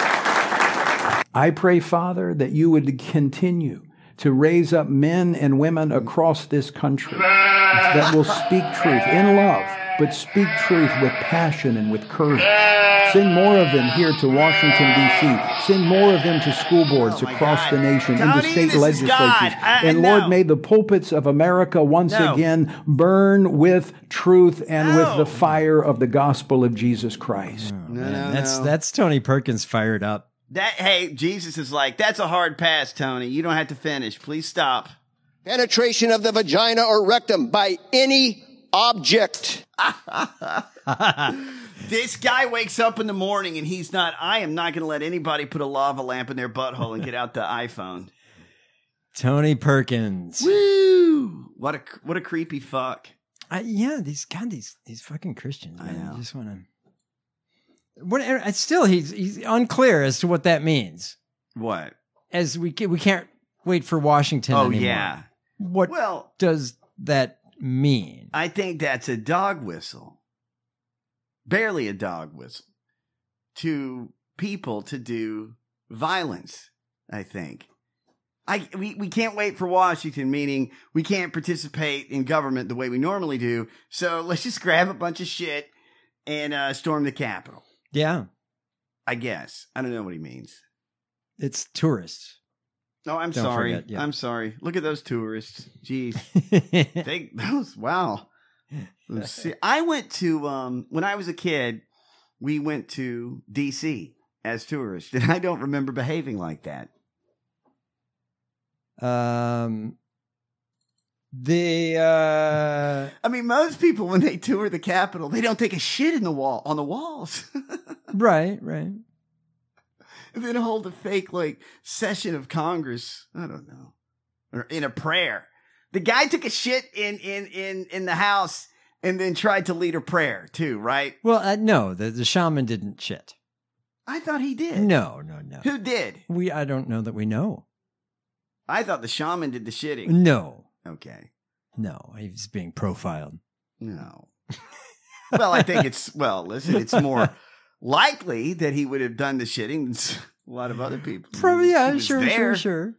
I pray, Father, that you would continue to raise up men and women across this country that will speak truth in love, but speak truth with passion and with courage. Send more of them here to Washington, D C Send more of them to school boards Oh, my across God. the nation, Tony, into state this is legislatures. God. I- and no. Lord, may the pulpits of America once No. again burn with truth and No. with the fire of the gospel of Jesus Christ. No, Man, no, that's no. that's Tony Perkins fired up. That hey, Jesus is like, that's a hard pass, Tony. You don't have to finish. Please stop. Penetration of the vagina or rectum by any object. This guy wakes up in the morning and he's not, I am not going to let anybody put a lava lamp in their butthole and get out the iPhone. Tony Perkins. Woo! What a, what a creepy fuck. I, yeah, these God, these these fucking Christians. Man, I know. You just want to. What? It's still he's he's unclear as to what that means. What? As we ca- we can't wait for Washington. Oh, anymore. yeah. What Well, does that mean? I think that's a dog whistle. Barely a dog whistle. To people to do violence, I think. I we, we can't wait for Washington, meaning we can't participate in government the way we normally do. So let's just grab a bunch of shit and uh, storm the Capitol. Yeah, I guess. I don't know what he means. it's tourists. No, I'm Don't sorry. forget, yeah. I'm sorry. Look at those tourists. Jeez. they, those, wow. Let's see. I went to, um, when I was a kid, we went to D C as tourists, and I don't remember behaving like that. Um, the uh, I mean, most people, when they tour the Capitol, they don't take a shit in the wall, on the walls. right, right. And then hold a fake, like, session of Congress. I don't know. Or in a prayer. The guy took a shit in, in, in, in the house and then tried to lead a prayer, too, right? Well, uh, no, the the shaman didn't shit. I thought he did. No, no, no. Who did? We I don't know that we know. I thought the shaman did the shitting. No, Okay. no, he's being profiled. No. Well, I think it's, well, listen, it's more likely that he would have done the shitting than a lot of other people. Probably, He yeah, was sure, there. sure,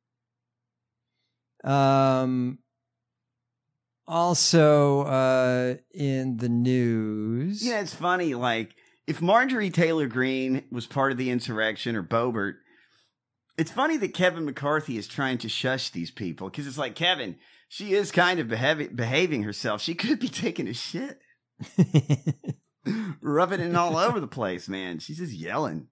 sure. Um. Also, uh, in the news, Yeah, it's funny. Like, if Marjorie Taylor Greene was part of the insurrection or Boebert, it's funny that Kevin McCarthy is trying to shush these people because it's like, Kevin, she is kind of behavi- behaving herself. She could be taking a shit, rubbing it all over the place, man. She's just yelling.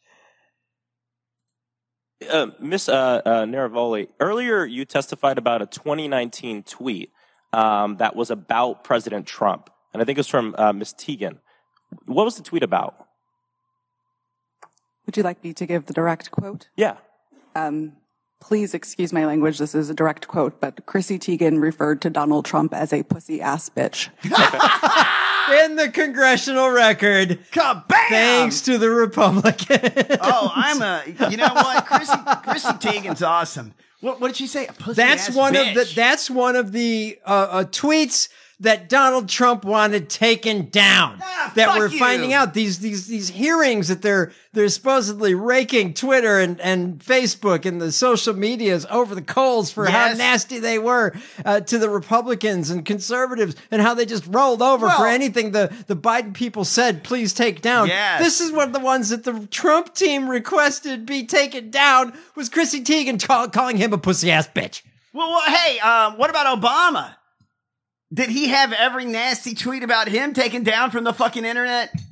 Uh, Miss uh, uh, Naravoli, earlier you testified about a twenty nineteen tweet um, that was about President Trump, and I think it was from uh, Miss Teagan. What was the tweet about? Would you like me to give the direct quote? Yeah. Um, please excuse my language. This is a direct quote, but Chrissy Teigen referred to Donald Trump as a pussy ass bitch. in the congressional record, kabam! Thanks to the Republicans. Oh, I'm a. You know what, Chrissy, Chrissy Teigen's awesome. What, what did she say? A pussy That's ass one bitch. of the. That's one of the uh, uh, tweets that Donald Trump wanted taken down. Ah, that fuck we're you. finding out these these these hearings that they're they're supposedly raking Twitter and, and Facebook and the social medias over the coals for how Yes. nasty they were uh, to the Republicans and conservatives and how they just rolled over for Well- anything the the Biden people said please take down. Yes. This is one of the ones that the Trump team requested be taken down was Chrissy Teigen call, calling him a pussy ass bitch. Well, well hey, um, what about Obama? Did he have every nasty tweet about him taken down from the fucking internet?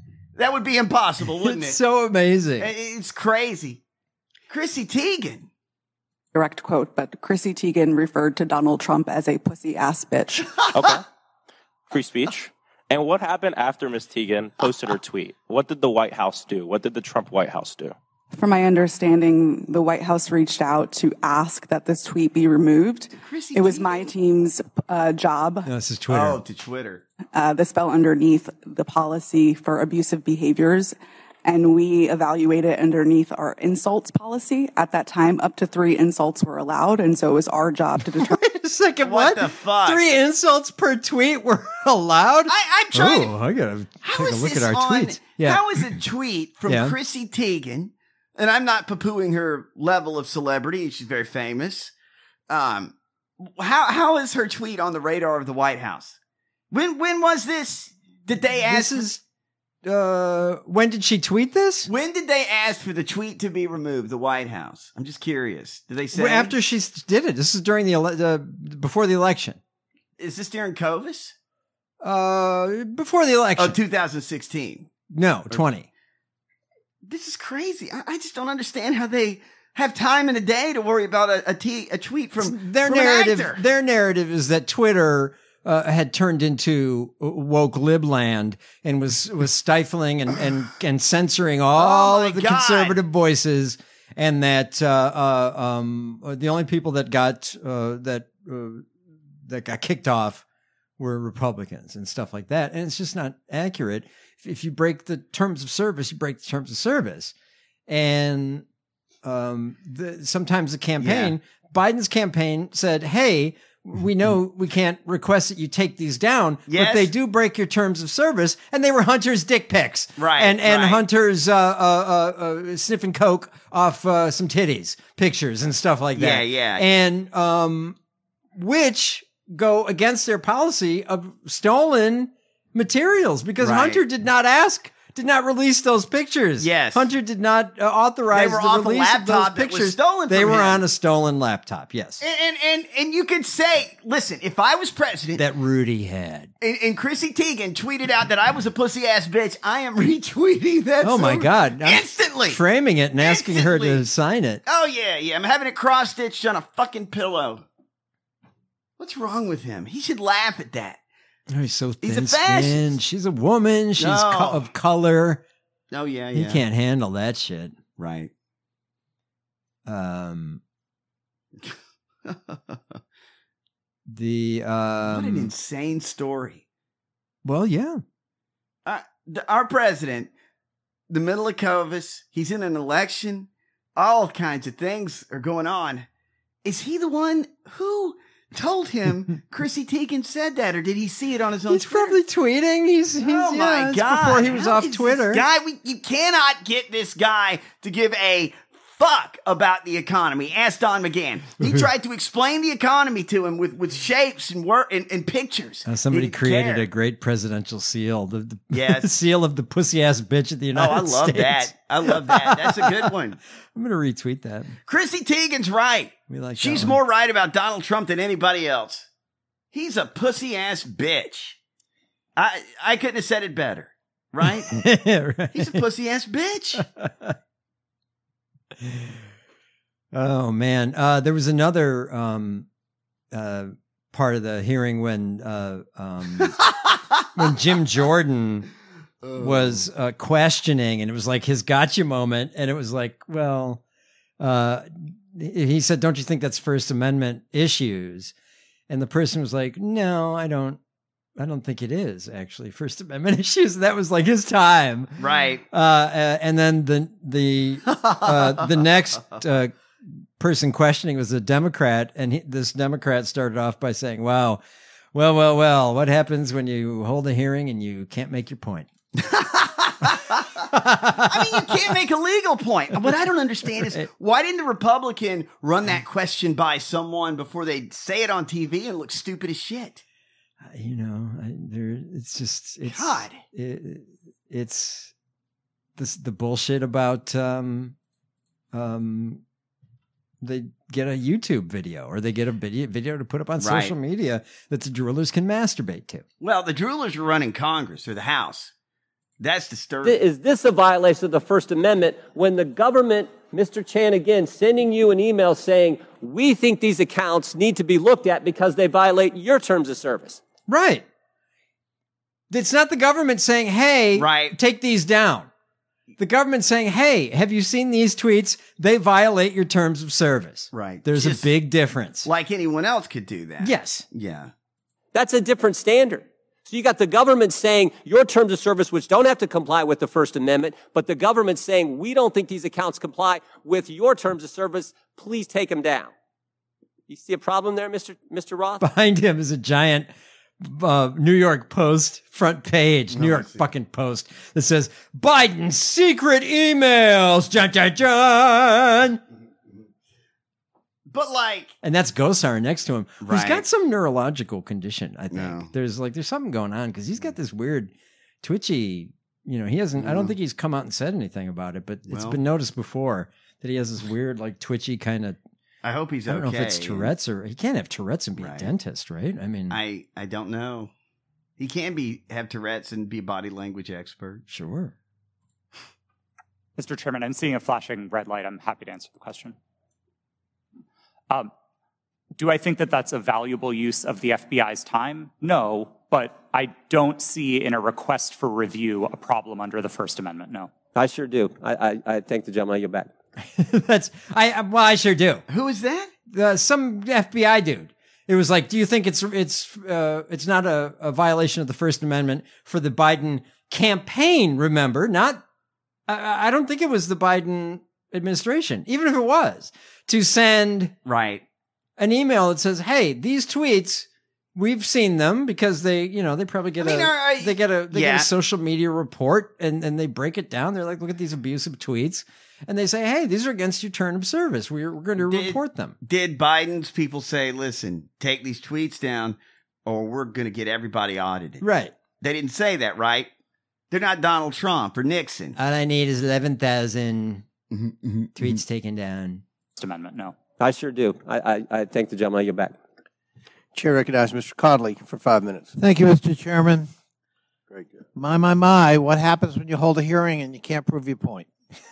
That would be impossible, wouldn't It's it? so amazing. It's crazy. Chrissy Teigen. Direct quote, but Chrissy Teigen referred to Donald Trump as a pussy ass bitch. Okay. Free speech. And what happened after Miss Teigen posted her tweet? What did the White House do? What did the Trump White House do? From my understanding, the White House reached out to ask that this tweet be removed. Chrissy It was Teigen? my team's uh, job. No, this is Twitter. Oh, to Twitter. Uh, this fell underneath the policy for abusive behaviors, and we evaluated underneath our insults policy. At that time, up to three insults were allowed, and so it was our job to determine. Wait a second, What what? the fuck? Three insults per tweet were allowed? I, I'm trying. Oh, I gotta How take a is look this at our on- tweets. Yeah. How is a tweet from Yeah. Chrissy Teigen, and I'm not poo-pooing her level of celebrity, she's very famous. Um, how how is her tweet on the radar of the White House? When when was this? Did they ask? This is, uh, when did she tweet this? When did they ask for the tweet to be removed? The White House. I'm just curious. Did they say Well, after she s- did it. This is during the, ele- uh, before the election. Is this during Covis? Uh, before the election. Oh, two thousand sixteen. No, twenty. This is crazy. I, I just don't understand how they have time in a day to worry about a a, t- a tweet from Their from an narrative, actor. their narrative is that Twitter uh, had turned into woke libland and was was stifling and and, and censoring all Oh my of the God. conservative voices, and that uh, uh, um, the only people that got uh, that uh, that got kicked off were Republicans and stuff like that. And it's just not accurate. If, if you break the terms of service, you break the terms of service. And um, the, sometimes the campaign, Biden's campaign said, hey, we know we can't request that you take these down, Yes. but they do break your terms of service. And they were Hunter's dick pics. Right, And, and right. Hunter's uh, uh, uh, uh, sniffing coke off uh, some titties pictures and stuff like that. Yeah, yeah. And um, which go against their policy of stolen materials because Right. Hunter did not ask, did not release those pictures. Yes. Hunter did not uh, authorize They were the off a release of those laptop that was pictures. stolen They from were him. on a stolen laptop. Yes, And, and and and you could say, listen, if I was president that Rudy had. and, and Chrissy Teigen tweeted out that I was a pussy ass bitch, I am retweeting that. Oh my so- God! I'm Instantly framing it and asking her to Instantly. sign it. Oh yeah, yeah. I'm having it cross stitched on a fucking pillow. What's wrong with him? He should laugh at that. Oh, he's so He's a thin fascist. skinned. She's a woman. She's No. co- of color. Oh yeah, He yeah. can't handle that shit. Right. Um, the um, what an insane story. well, yeah. Uh, the, our president, the middle of Covis, he's in an election. All kinds of things are going on. Is he the one who told him Chrissy Teigen said that, or did he see it on his own? He's probably tweeting. He's, he's Oh yeah, my it's God! before he was How off is this Twitter. guy, we, you cannot get this guy to give a fuck about the economy. Ask Don McGahn. He tried to explain the economy to him with, with shapes and work and, and pictures. Uh, somebody Didn't created care. a great presidential seal, the, the Yes. seal of the pussy ass bitch of the Oh, United I love States. that. I love that. That's a good one. I'm gonna retweet that. Chrissy Teigen's right. We like that She's one. more right about Donald Trump than anybody else. He's a pussy ass bitch. I I couldn't have said it better, right? Right. He's a pussy ass bitch. Oh man, uh, there was another um, uh, part of the hearing when uh, um, when Jim Jordan was uh, questioning, and it was like his gotcha moment, and it was like, well, uh, he said, "Don't you think that's First Amendment issues?" And the person was like, "No, I don't. I don't think it is actually First Amendment issues." That was like his time, Right. Uh, uh, and then the the uh, the next uh, person questioning was a Democrat, and he, this Democrat started off by saying, "Wow, well, well, well, what happens when you hold a hearing and you can't make your point?" I mean, you can't make a legal point. What I don't understand is why didn't the Republican run that question by someone before they say it on T V and look stupid as shit? You know, I, there. It's just it's God. It, it's this the bullshit about um um they get a YouTube video or they get a video video to put up on Right. social media that the droolers can masturbate to. Well, the droolers are running Congress or the House. That's disturbing. Is this a violation of the First Amendment when the government, Mister Chan, again, sending you an email saying, we think these accounts need to be looked at because they violate your terms of service? Right. It's not the government saying, hey, right. take these down. The government saying, hey, have you seen these tweets? They violate your terms of service. Right. There's Just a big difference. Like anyone else could do that. Yes. Yeah. That's a different standard. So you got the government saying your terms of service, which don't have to comply with the First Amendment, but the government saying we don't think these accounts comply with your terms of service. Please take them down. You see a problem there, Mister Mister Roth? Behind him is a giant uh, New York Post front page, New York fucking Post, that says Biden's secret emails. John, John, John. But like, and that's Gosar next to him, who's Right. got some neurological condition. I think No. there's like there's something going on because he's got this weird twitchy. You know, he hasn't. I don't Mm. think he's come out and said anything about it, but it's Well. been noticed before that he has this weird like twitchy kind of. I hope he's I don't okay. know if it's Tourette's or he can't have Tourette's and be a dentist, right? I mean, I I don't know. He can be have Tourette's and be a body language expert. Sure. Mister Chairman, I'm seeing a flashing red light. I'm happy to answer the question. Um, do I think that that's a valuable use of the F B I's time? No, but I don't see in a request for review a problem under the First Amendment. No. I sure do. I, I, I thank the gentleman. I get back. That's I. Well, I sure do. Who is that? Uh, some F B I dude. It was like, do you think it's it's uh, it's not a, a violation of the First Amendment for the Biden campaign? Remember, not. I, I don't think it was the Biden administration, even if it was, to send right an email that says, "Hey, these tweets, we've seen them because they, you know, they probably get I mean, a are- are- they get a they yeah. get a social media report and and they break it down. They're like, look at these abusive tweets." And they say, hey, these are against your term of service. We're, we're going to Did- report them. Did Biden's people say, listen, take these tweets down or we're going to get everybody audited? Right. They didn't say that, right? They're not Donald Trump or Nixon. All I need is eleven thousand Mm-hmm, tweets taken down. First Amendment, no. I sure do. I, I, I thank the gentleman. I get back. Chair recognizes Mister Codley for five minutes. Thank you, Mister Chairman. Very good. My, my, my, what happens when you hold a hearing and you can't prove your point?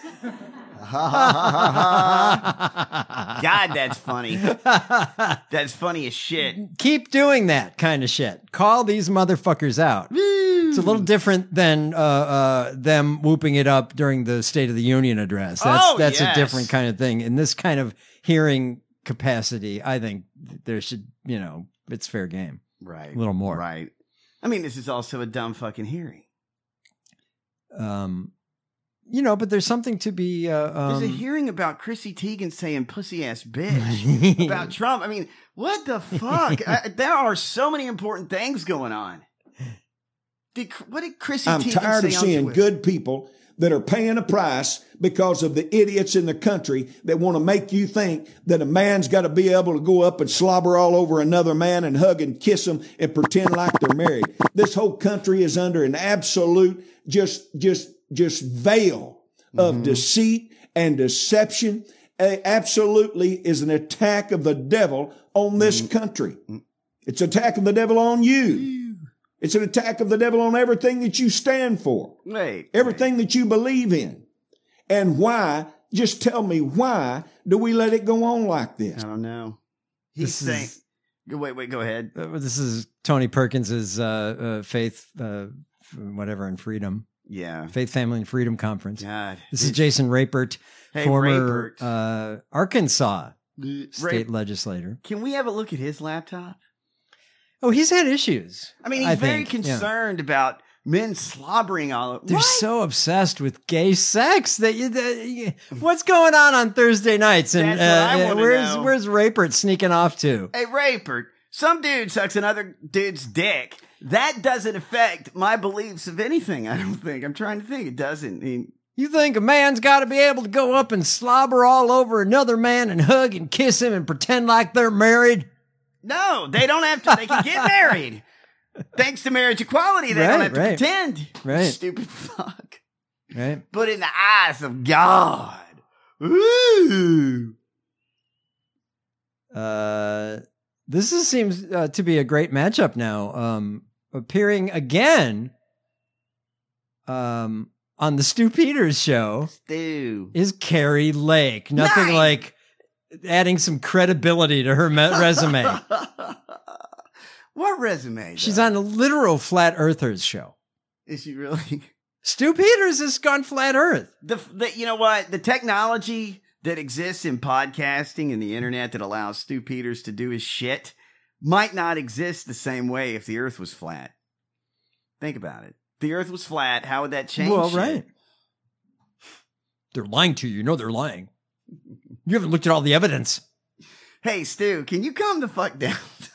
God, that's funny. That's funny as shit. Keep doing that kind of shit. Call these motherfuckers out. It's a little different than uh, uh, them whooping it up during the State of the Union address. That's Oh, that's yes. a different kind of thing. In this kind of hearing capacity, I think there should, you know, it's fair game. Right. A little more. Right. I mean, this is also a dumb fucking hearing. Um, you know, but there's something to be. Uh, um, There's a hearing about Chrissy Teigen saying pussy ass bitch about Trump. I mean, what the fuck? I, there are so many important things going on. Did, what did Chrissy I'm Teigen tired say of on seeing Twitter? good people that are paying a price because of the idiots in the country that want to make you think that a man's got to be able to go up and slobber all over another man and hug and kiss them and pretend like they're married. This whole country is under an absolute just, just, just veil of Mm-hmm. deceit and deception. It absolutely is an attack of the devil on this Mm-hmm. country. It's an attack of the devil on you. It's an attack of the devil on everything that you stand for. Wait, everything that you believe in. And why, just tell me, why do we let it go on like this? I don't know. He's This saying, is- Go- wait, wait, go ahead. Uh, this is Tony Perkins's uh, uh, faith, uh, whatever, and freedom. Yeah. Faith, Family, and Freedom Conference. God. This is Jason Rapert, Hey, former Rapert. Uh, Arkansas Rape- state legislator. Can we have a look at his laptop? Oh, he's had issues. I mean, he's I very think, yeah. concerned about men slobbering all over. They're so obsessed with gay sex that you, that you. What's going on on Thursday nights? And That's what I uh, wanna where's know. where's Rapert sneaking off to? Hey, Rapert, some dude sucks another dude's dick. That doesn't affect my beliefs of anything, I don't think. I'm trying to think. It doesn't. I mean, You think a man's got to be able to go up and slobber all over another man and hug and kiss him and pretend like they're married? no, they don't have to. They can get married. Thanks to marriage equality, they don't Right, have to right. pretend. Right. Stupid fuck. Right. But in the eyes of God. Ooh. Uh, this is, seems uh, to be a great matchup now. Um, appearing again um, on the Stu Peters show Stu. is Carrie Lake. Nothing Nice. like adding some credibility to her me- resume. What resume? She's on a literal Flat Earthers show. Is she really? Stu Peters has gone flat Earth. The, the you know what? The technology that exists in podcasting and the internet that allows Stu Peters to do his shit might not exist the same way if the earth was flat. Think about it. If the earth was flat, how would that change? Well, shit? right. They're lying to you. You know they're lying. You haven't looked at all the evidence. Hey, Stu, can you calm the fuck down?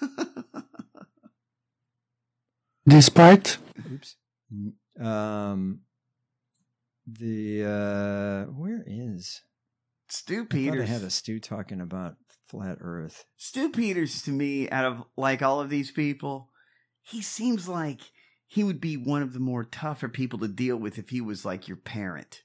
Despite Oops. Um, the uh, where is Stu I thought Peters? I had a Stu talking about flat Earth. Stu Peters, to me, out of like all of these people, he seems like he would be one of the more tougher people to deal with if he was like your parent.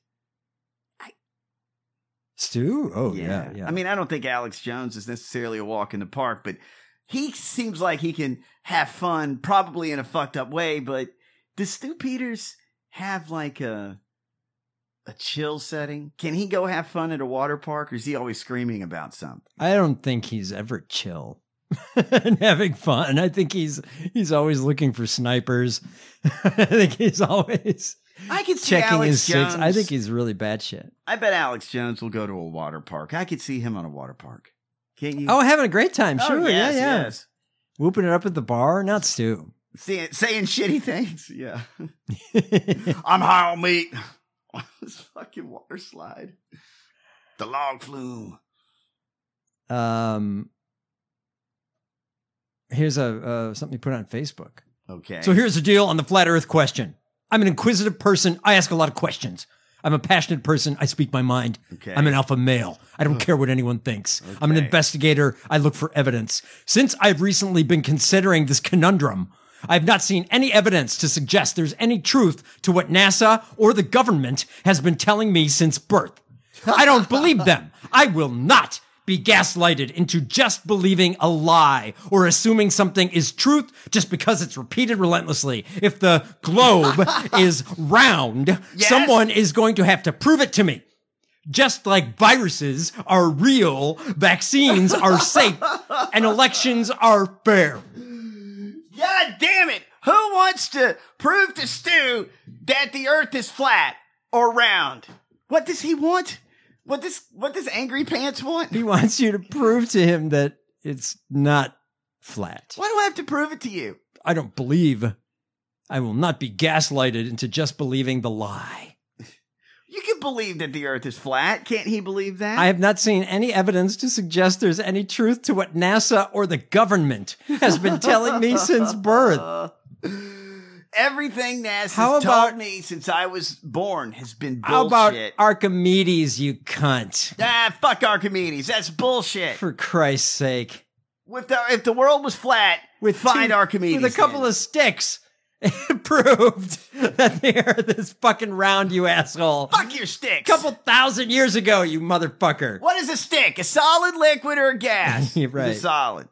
Stu? Oh yeah, yeah. I mean, I don't think Alex Jones is necessarily a walk in the park, but he seems like he can have fun, probably in a fucked up way. But does Stu Peters have like a a chill setting? Can he go have fun at a water park, or is he always screaming about something? I don't think he's ever chill and having fun. I think he's he's always looking for snipers. I think he's always I could see checking Alex his Jones. six. I think he's really bad shit. I bet Alex Jones will go to a water park. I could see him on a water park. Can't you? Oh, having a great time. Oh, Sure, yes, yeah, yeah. yes. Whooping it up at the bar. Not Stu. See, saying shitty things. Yeah. I'm high on meat. This fucking water slide. The log flume. Um, here's a uh, something you put on Facebook. Okay. So here's the deal on the flat Earth question. I'm an inquisitive person. I ask a lot of questions. I'm a passionate person. I speak my mind. Okay. I'm an alpha male. I don't care what anyone thinks. I'm an investigator. I look for evidence. Since I've recently been considering this conundrum, I've not seen any evidence to suggest there's any truth to what NASA or the government has been telling me since birth. I don't believe them. I will not be gaslighted into just believing a lie or assuming something is truth just because it's repeated relentlessly. If the globe is round, Yes. someone is going to have to prove it to me. Just like viruses are real, vaccines are safe, and elections are fair. God damn it. Who wants to prove to Stu that the earth is flat or round? What does he want? What does what does Angry Pants want? He wants you to prove to him that it's not flat. Why do I have to prove it to you? I don't believe. I will not be gaslighted into just believing the lie. You can believe that the earth is flat. Can't he believe that? I have not seen any evidence to suggest there's any truth to what NASA or the government has been telling me since birth. Everything NASA's How told about- me since I was born has been bullshit. How about Archimedes, you cunt? Ah, fuck Archimedes. That's bullshit. For Christ's sake. If the, if the world was flat, With find two- Archimedes. With a couple then. of sticks. It proved that the earth is fucking round, you asshole. Fuck your sticks. Couple thousand years ago, you motherfucker. What is a stick? A solid, liquid, or a gas? You're right. It's a solid.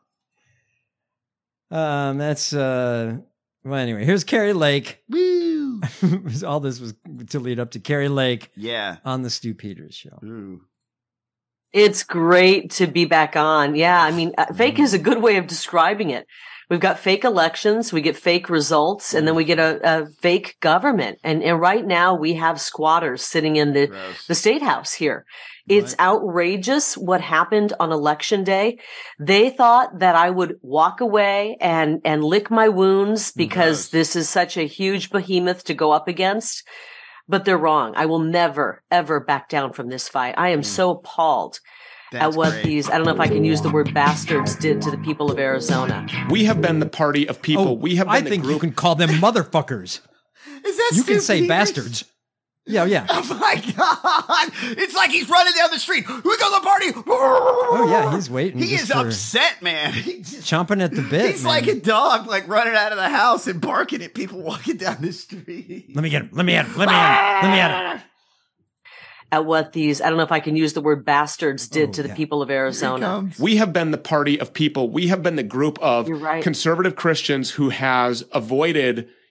Um, that's uh. Well, anyway, here's Carrie Lake. Woo! All this was to lead up to Carrie Lake. Yeah. On the Stu Peters show. Ooh. It's great to be back on. Yeah, I mean, uh, fake is a good way of describing it. We've got fake elections, we get fake results, and then we get a, a fake government. And, and right now we have squatters sitting in the, the state house here. It's outrageous what happened on election day. They thought that I would walk away and, and lick my wounds because this is such a huge behemoth to go up against. But they're wrong. I will never, ever back down from this fight. I am so appalled That's at what great. these, I don't know if I can use the word bastards, did to the people of Arizona. We have been the party of people. Oh, we have been I the think group. you can call them motherfuckers. Is that You can Stu say Peters? bastards. Yeah, yeah. Oh my God. It's like he's running down the street. Who's on the party? Oh yeah, he's waiting. He just is for- upset, man. He just- chomping at the bit. he's man. like a dog, like running out of the house and barking at people walking down the street. Let me get him. Let me at him. Let me at him. Let me at him. At what these, I don't know if I can use the word bastards did to the people of Arizona. We have been the party of people. We have been the group of You're right. conservative Christians who has avoided,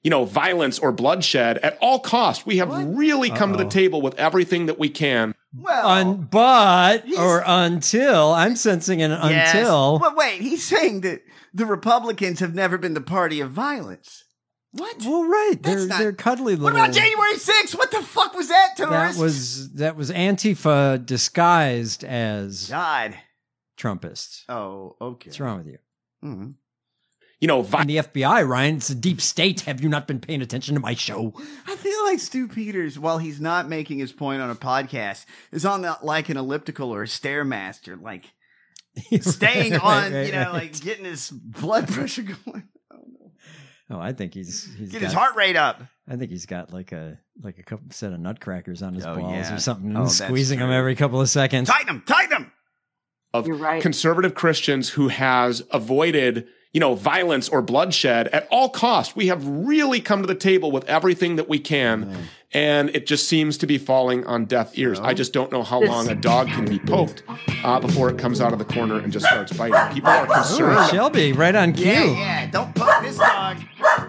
you know, violence or bloodshed at all costs. We have really come Uh-oh. to the table with everything that we can. Well, Un- but or until I'm sensing an Yes. until. But wait, he's saying that the Republicans have never been the party of violence. What? Well, right. They're not- they're cuddly little. What about January sixth? What the fuck was that, That tourists? was that was Antifa disguised as God. Trumpists. Oh, okay. What's wrong with you? Mm-hmm. You know, and the F B I, Ryan. It's a deep state. Have you not been paying attention to my show? I feel like Stu Peters, while he's not making his point on a podcast, is on the, like an elliptical or a Stairmaster, like staying Right, on, right, you know, right. like getting his blood pressure going. Oh, I think he's he's Get got, his heart rate up. I think he's got like a like a couple set of nutcrackers on his Oh, balls yeah. or something, and Oh, that's squeezing them true. every couple of seconds. Tighten him, tighten him. Of You're right. conservative Christians who has avoided, you know, violence or bloodshed at all costs. We have really come to the table with everything that we can, and it just seems to be falling on deaf ears. I just don't know how long a dog can be poked uh, before it comes out of the corner and just starts biting. People are concerned. Ooh, Shelby, right on cue. Yeah, yeah. Don't poke this dog.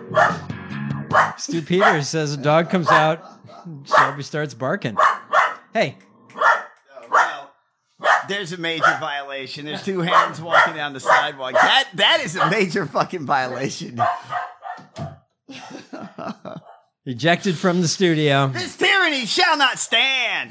Stu Peters says a dog comes out, Shelby starts barking. Hey, There's a major violation. There's two hands walking down the sidewalk. That that is a major fucking violation. ejected from the studio. This tyranny shall not stand.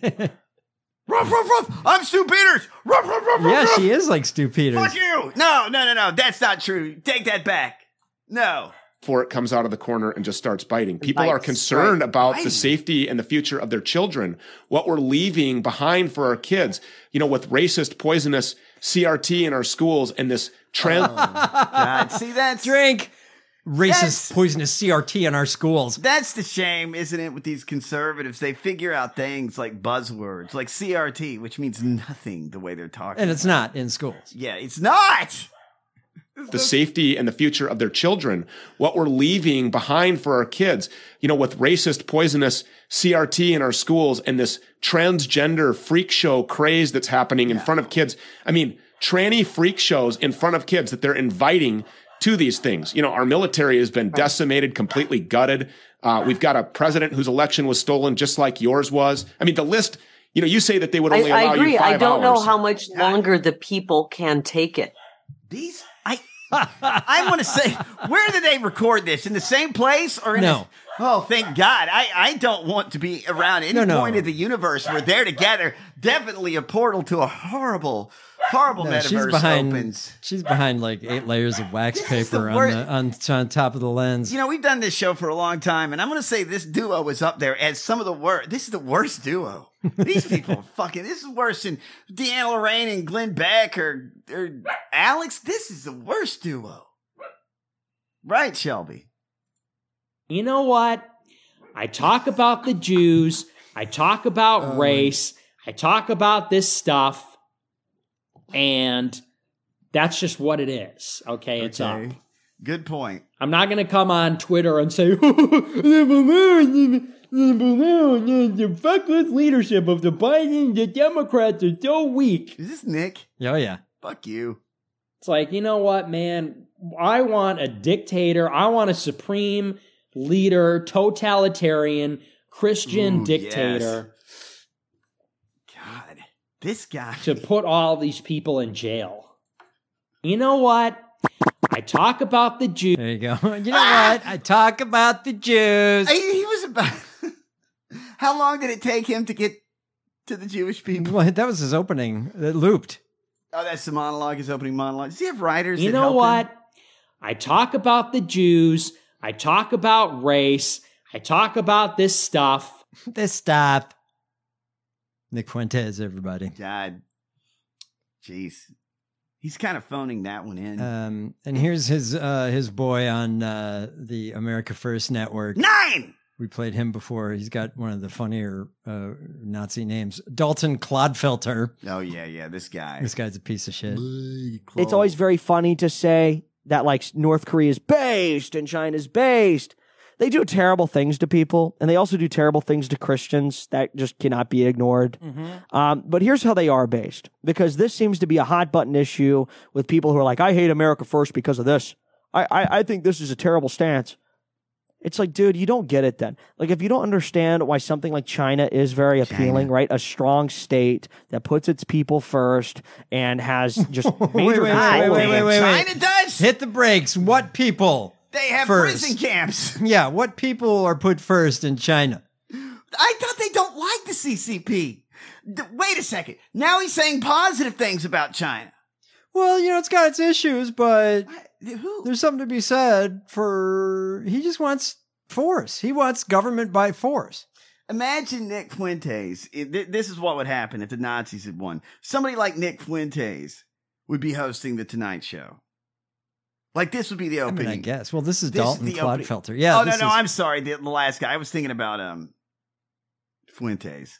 Ruff, ruff, ruff. I'm Stu Peters. Ruff, ruff, ruff, Yeah, ruff. she is like Stu Peters. Fuck you. No, no, no, no. That's not true. Take that back. No. Before it comes out of the corner and just starts biting. People bites, are concerned right. about Biting. the safety and the future of their children, what we're leaving behind for our kids, you know, with racist, poisonous C R T in our schools and this trend. God, see, that's Drink. Racist, That's- poisonous C R T in our schools. That's the shame, isn't it, with these conservatives? They figure out things like buzzwords, like C R T, which means nothing the way they're talking. And it's not in schools. Yeah, it's not. the safety and the future of their children, what we're leaving behind for our kids, you know, with racist, poisonous C R T in our schools and this transgender freak show craze that's happening in front of kids. I mean, tranny freak shows in front of kids that they're inviting to these things. You know, our military has been decimated, completely gutted. Uh, we've got a president whose election was stolen just like yours was. I mean, the list, you know, you say that they would only I, allow I agree. you five I don't hours. know how much longer the people can take it. These, I, I want to say, where did they record this? In the same place or in No. a, oh, thank God. I, I don't want to be around any No, no. point of the universe where they're together. Definitely a portal to a horrible, horrible No, metaverse she's behind. opens. She's behind like eight layers of wax the paper on worst- the on, on top of the lens. You know, we've done this show for a long time, and I'm going to say this duo is up there as some of the worst. This is the worst duo. These people are fucking, this is worse than Deanna Lorraine and Glenn Beck or, or Alex. This is the worst duo. Right, Shelby? You know what? I talk about the Jews. I talk about race. I talk about this stuff. And that's just what it is. Okay, it's up. Okay. Good point. I'm not going to come on Twitter and say, the feckless leadership of the Biden, the Democrats are so weak. Is this Nick? Oh yeah. Fuck you. It's like, you know what, man? I want a dictator. I want a supreme leader, totalitarian, Christian Ooh, dictator God, this guy. to put all these people in jail. You know what? I talk about the Jews. There you go. You know what? I talk about the Jews. He, he was about. How long did it take him to get to the Jewish people? Well, that was his opening. It looped. Oh, that's the monologue, his opening monologue. Does he have writers? You that know help what? him? I talk about the Jews. I talk about race. I talk about this stuff. This stuff. Nick Fuentes, everybody. God. Jeez. He's kind of phoning that one in. Um, and here's his uh, his boy on uh, the America First Network. Nine! We played him before. He's got one of the funnier uh, Nazi names. Dalton Clodfelter. Oh, yeah, yeah. This guy. This guy's a piece of shit. It's always very funny to say that like North Korea is based and China's based. They do terrible things to people, and they also do terrible things to Christians that just cannot be ignored. Mm-hmm. Um, but here's how they are based, because this seems to be a hot button issue with people who are like, I hate America first because of this. I, I, I think this is a terrible stance. It's like, dude, you don't get it then. Like, if you don't understand why something like China is very appealing, China. right? A strong state that puts its people first and has just wait, major wait, control. wait, wait, wait, wait, wait. China does. Hit the brakes. What people? They have first? prison camps. Yeah, what people are put first in China? I thought they don't like the C C P. D- wait a second. Now he's saying positive things about China. Well, you know, it's got its issues, but Who? there's something to be said for he just wants force. He wants government by force. Imagine Nick Fuentes. It- th- this is what would happen if the Nazis had won. Somebody like Nick Fuentes would be hosting the Tonight Show. Like, this would be the I opening. mean, I guess. Well, this is This Dalton the opening. Clodfelter. Yeah. Oh, no, this no, is- I'm sorry. The, the last guy. I was thinking about um Fuentes.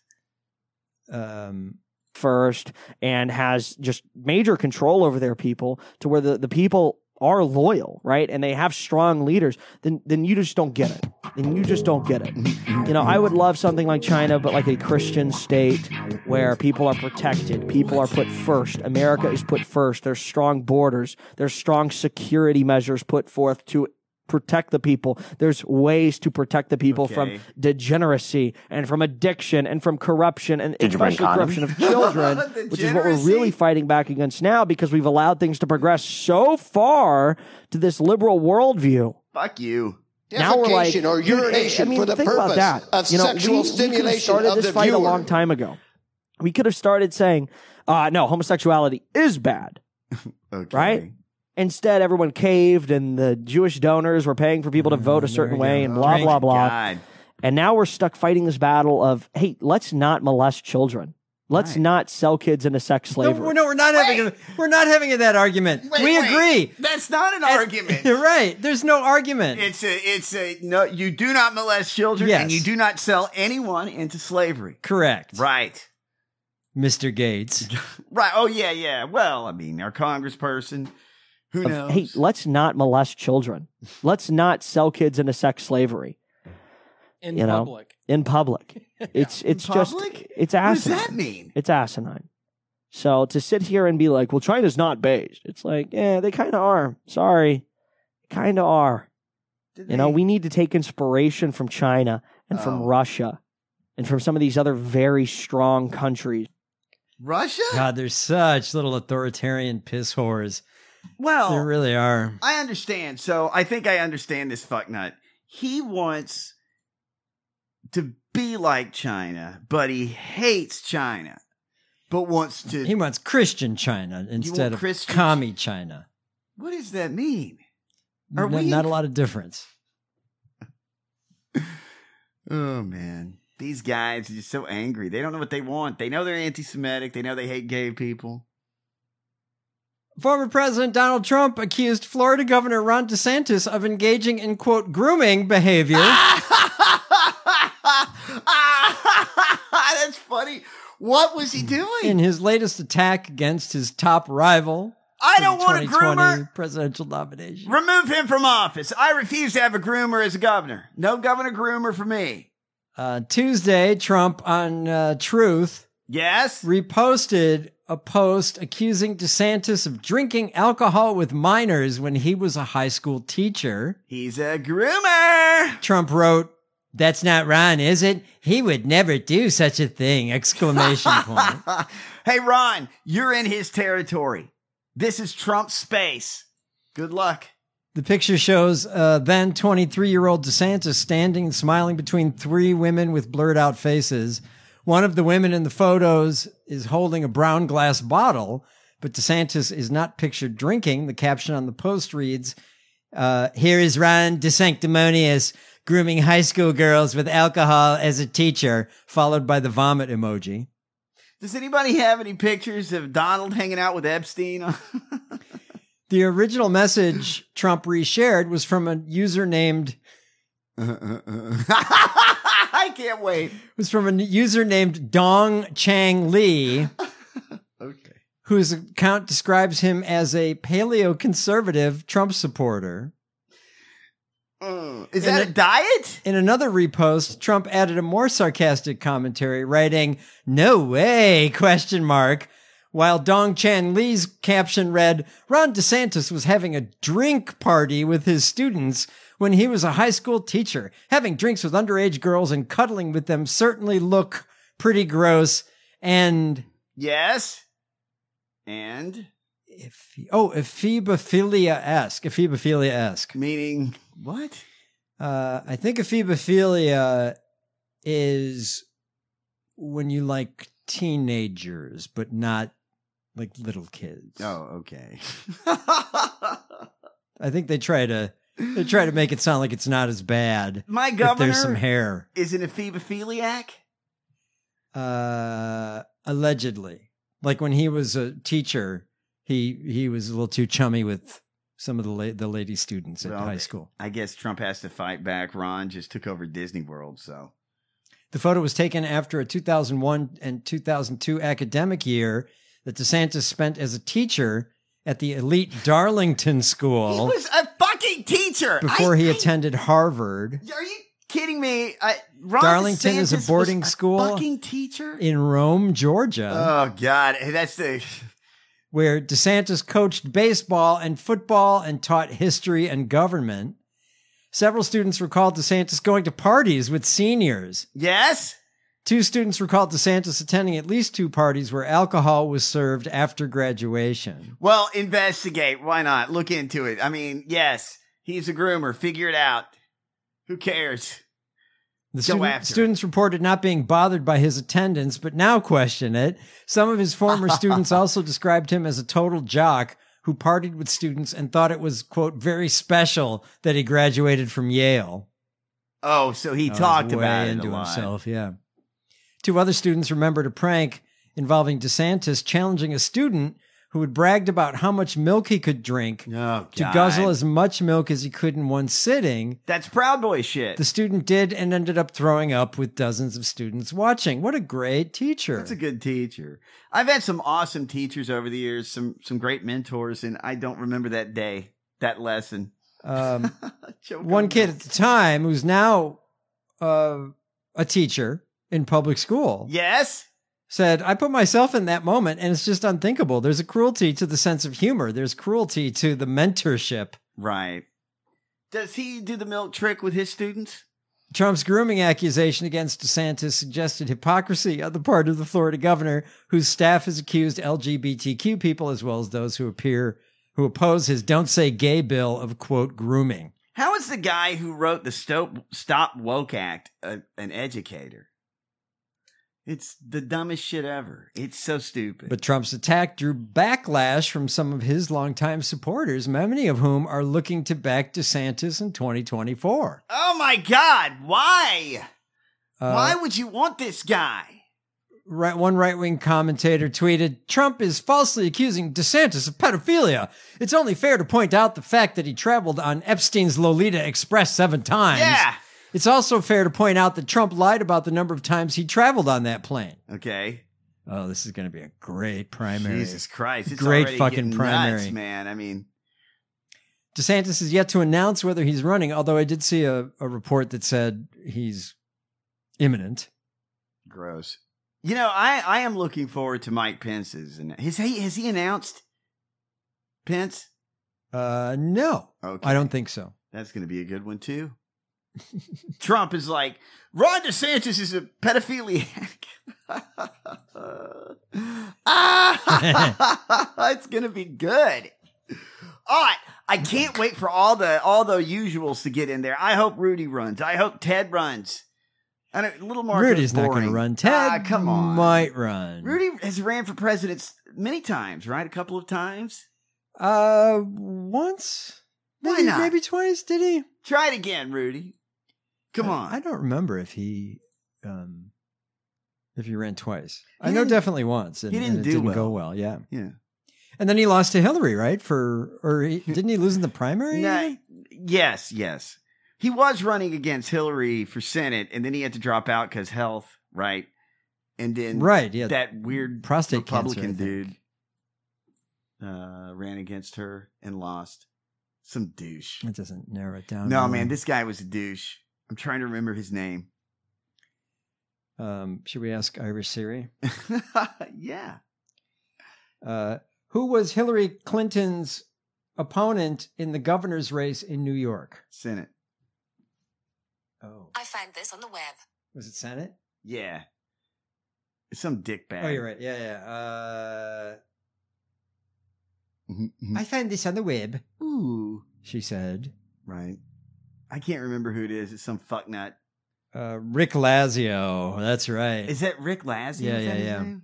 Um, first and has just major control over their people to where the, the people are loyal, right? And they have strong leaders, then then you just don't get it. Then you just don't get it. You know, I would love something like China, but like a Christian state where people are protected, people are put first. America is put first. There's strong borders. There's strong security measures put forth to protect the people. There's ways to protect the people Okay. from degeneracy and from addiction and from corruption and Did you bring especially corruption of children, which is what we're Degeneracy? really fighting back against now because we've allowed things to progress so far to this liberal worldview. Fuck you. Now we're like, Defecation or dude, urination I mean, for the think about purpose that. of you know, sexual we, we could have stimulation started of this the fight a viewer. long time ago. We could have started saying, uh, no, homosexuality is bad, Okay. right? Instead, everyone caved and the Jewish donors were paying for people to vote a certain way and blah, Thank blah, blah. God. And now we're stuck fighting this battle of, hey, let's not molest children. Let's not sell kids into sex no, slavery. we're- no, we're not having a, we're not having that argument. Wait, we wait. agree. That's not an argument. You're right. There's no argument. It's a, it's a, no, you do not molest children Yes. and you do not sell anyone into slavery. Correct. Right. Mister Gates. Right. Oh, yeah, yeah. Well, I mean, our congressperson, who of, knows? hey, let's not molest children. Let's not sell kids into sex slavery. In you know, public. in public. It's it's just public? it's What does asinine. that mean? It's asinine. So to sit here and be like, well, China's not based. It's like, yeah, they kind of are. Sorry, kind of are. You know, we need to take inspiration from China and from Oh. Russia and from some of these other very strong countries. Russia? God, they're such little authoritarian piss whores. Well, They really are. I understand. So I think I understand this fucknut. He wants to be like China, but he hates China, but wants to. He wants Christian China instead of Christian- commie China. What does that mean? Are Not, we? not a lot of difference. Oh man, these guys are just so angry. They don't know what they want. They know they're anti-Semitic. They know they hate gay people. Former President Donald Trump accused Florida Governor Ron DeSantis of engaging in, quote, grooming behavior. That's funny. What was he doing? In his latest attack against his top rival. I for don't the want a twenty twenty groomer. presidential nomination. Remove him from office. I refuse to have a groomer as a governor. No governor groomer for me. Uh, Tuesday, Trump on uh, Truth Yes? reposted a post accusing DeSantis of drinking alcohol with minors when he was a high school teacher. He's a groomer. Trump wrote, "That's not Ron, is it? He would never do such a thing!" Exclamation point. Hey, Ron, you're in his territory. This is Trump's space. Good luck. The picture shows uh, then twenty-three-year-old DeSantis standing and smiling between three women with blurred out faces. One of the women in the photos is holding a brown glass bottle, but DeSantis is not pictured drinking. The caption on the post reads, uh, "Here is Ron DeSanctimonious grooming high school girls with alcohol as a teacher," followed by the vomit emoji. Does anybody have any pictures of Donald hanging out with Epstein? The original message Trump reshared was from a user named I can't wait. was from a user named Dong Chang Lee, Okay. whose account describes him as a paleoconservative Trump supporter. Uh, is In that a- a diet? In another repost, Trump added a more sarcastic commentary, writing, "No way?" question mark. While Dong Chan Lee's caption read, "Ron DeSantis was having a drink party with his students when he was a high school teacher. Having drinks with underage girls and cuddling with them certainly look pretty gross. And yes. And if oh, ephebophilia-esque. Ephebophilia-esque. Meaning what? Uh, I think ephebophilia is when you like teenagers, but not like little kids. Oh, okay. I think they try to they try to make it sound like it's not as bad. My if governor there's some hair. is an ephebophiliac? Uh, allegedly. Like when he was a teacher, he he was a little too chummy with some of the la- the lady students at Well, high school. I guess Trump has to fight back. Ron just took over Disney World, so. The photo was taken after a two thousand one and two thousand two academic year that DeSantis spent as a teacher at the elite Darlington School. He was a fucking teacher. Before I, he I, attended Harvard. Are you kidding me? I, Ron Darlington DeSantis is a boarding was a school fucking teacher in Rome, Georgia. Oh God, that's the where DeSantis coached baseball and football and taught history and government. Several students recalled DeSantis going to parties with seniors. Yes. Two students recalled DeSantis attending at least two parties where alcohol was served after graduation. Well, investigate. Why not? Look into it. I mean, yes, he's a groomer. Figure it out. Who cares? The Go student, after students reported not being bothered by his attendance, but now question it. Some of his former students also described him as a total jock who partied with students and thought it was, quote, very special that he graduated from Yale. Oh, so he Oh, talked he's way about it into a lot. himself, yeah. Two other students remembered a prank involving DeSantis challenging a student who had bragged about how much milk he could drink Oh, to God. guzzle as much milk as he could in one sitting. That's Proud Boy shit. The student did and ended up throwing up with dozens of students watching. What a great teacher. That's a good teacher. I've had some awesome teachers over the years, some some great mentors, and I don't remember that day, that lesson. Um, Joke one on kid that. at the time who's now uh, a teacher in public school. Yes. Said, I put myself in that moment and it's just unthinkable. There's a cruelty to the sense of humor. There's cruelty to the mentorship. Right. Does he do the milk trick with his students? Trump's grooming accusation against DeSantis suggested hypocrisy on the part of the Florida governor, whose staff has accused L G B T Q people, as well as those who appear who oppose his Don't Say Gay bill, of, quote, grooming. How is the guy who wrote the Stop, Stop Woke Act a, an educator? It's the dumbest shit ever. It's so stupid. But Trump's attack drew backlash from some of his longtime supporters, many of whom are looking to back DeSantis in twenty twenty-four. Oh my God, why? Uh, why would you want this guy? Right, one right-wing commentator tweeted, Trump is falsely accusing DeSantis of pedophilia. It's only fair to point out the fact that he traveled on Epstein's Lolita Express seven times. Yeah. It's also fair to point out that Trump lied about the number of times he traveled on that plane. Okay. Oh, this is going to be a great primary. Jesus Christ. It's great already fucking getting primary. nuts, man. I mean, DeSantis is yet to announce whether he's running, although I did see a, a report that said he's imminent. gross. You know, I, I am looking forward to Mike Pence's. And has he has he announced Pence? Uh, no, Okay. I don't think so. That's going to be a good one too. Trump is like, Ron DeSantis is a pedophiliac. ah, it's going to be good. All right, I can't wait for all the all the usuals to get in there. I hope Rudy runs. I hope Ted runs. And a little more. Rudy's not going to run. Ted ah, come on. might run. Rudy has ran for president many times, right? A couple of times. Uh, once. Why maybe, not? Maybe twice. Did he? Try it again, Rudy. Come I- on. I don't remember if he, um, if he ran twice. He I know didn't- definitely once. And, he didn't and it do didn't well. go well. Yeah. Yeah. And then he lost to Hillary, right? For or he, didn't he lose in the primary? Nah, yes, yes. He was running against Hillary for Senate, and then he had to drop out because health, right? And then Right, yeah. that weird Prostate cancer, Republican I think. dude uh, ran against her and lost. Some douche. That doesn't narrow it down. No, really. man, this guy was a douche. I'm trying to remember his name. Um, should we ask Irish Siri? Yeah. Uh, who was Hillary Clinton's opponent in the governor's race in New York? Senate. Oh. I found this on the web. Was it Senate? Yeah. It's some dickbag. Oh, you're right. Yeah, yeah. Uh, Mm-hmm. I found this on the web. Ooh. She said. Right. I can't remember who it is. It's some fucknut. Uh, Rick Lazio. That's right. Is that Rick Lazio? Yeah, Is that yeah, his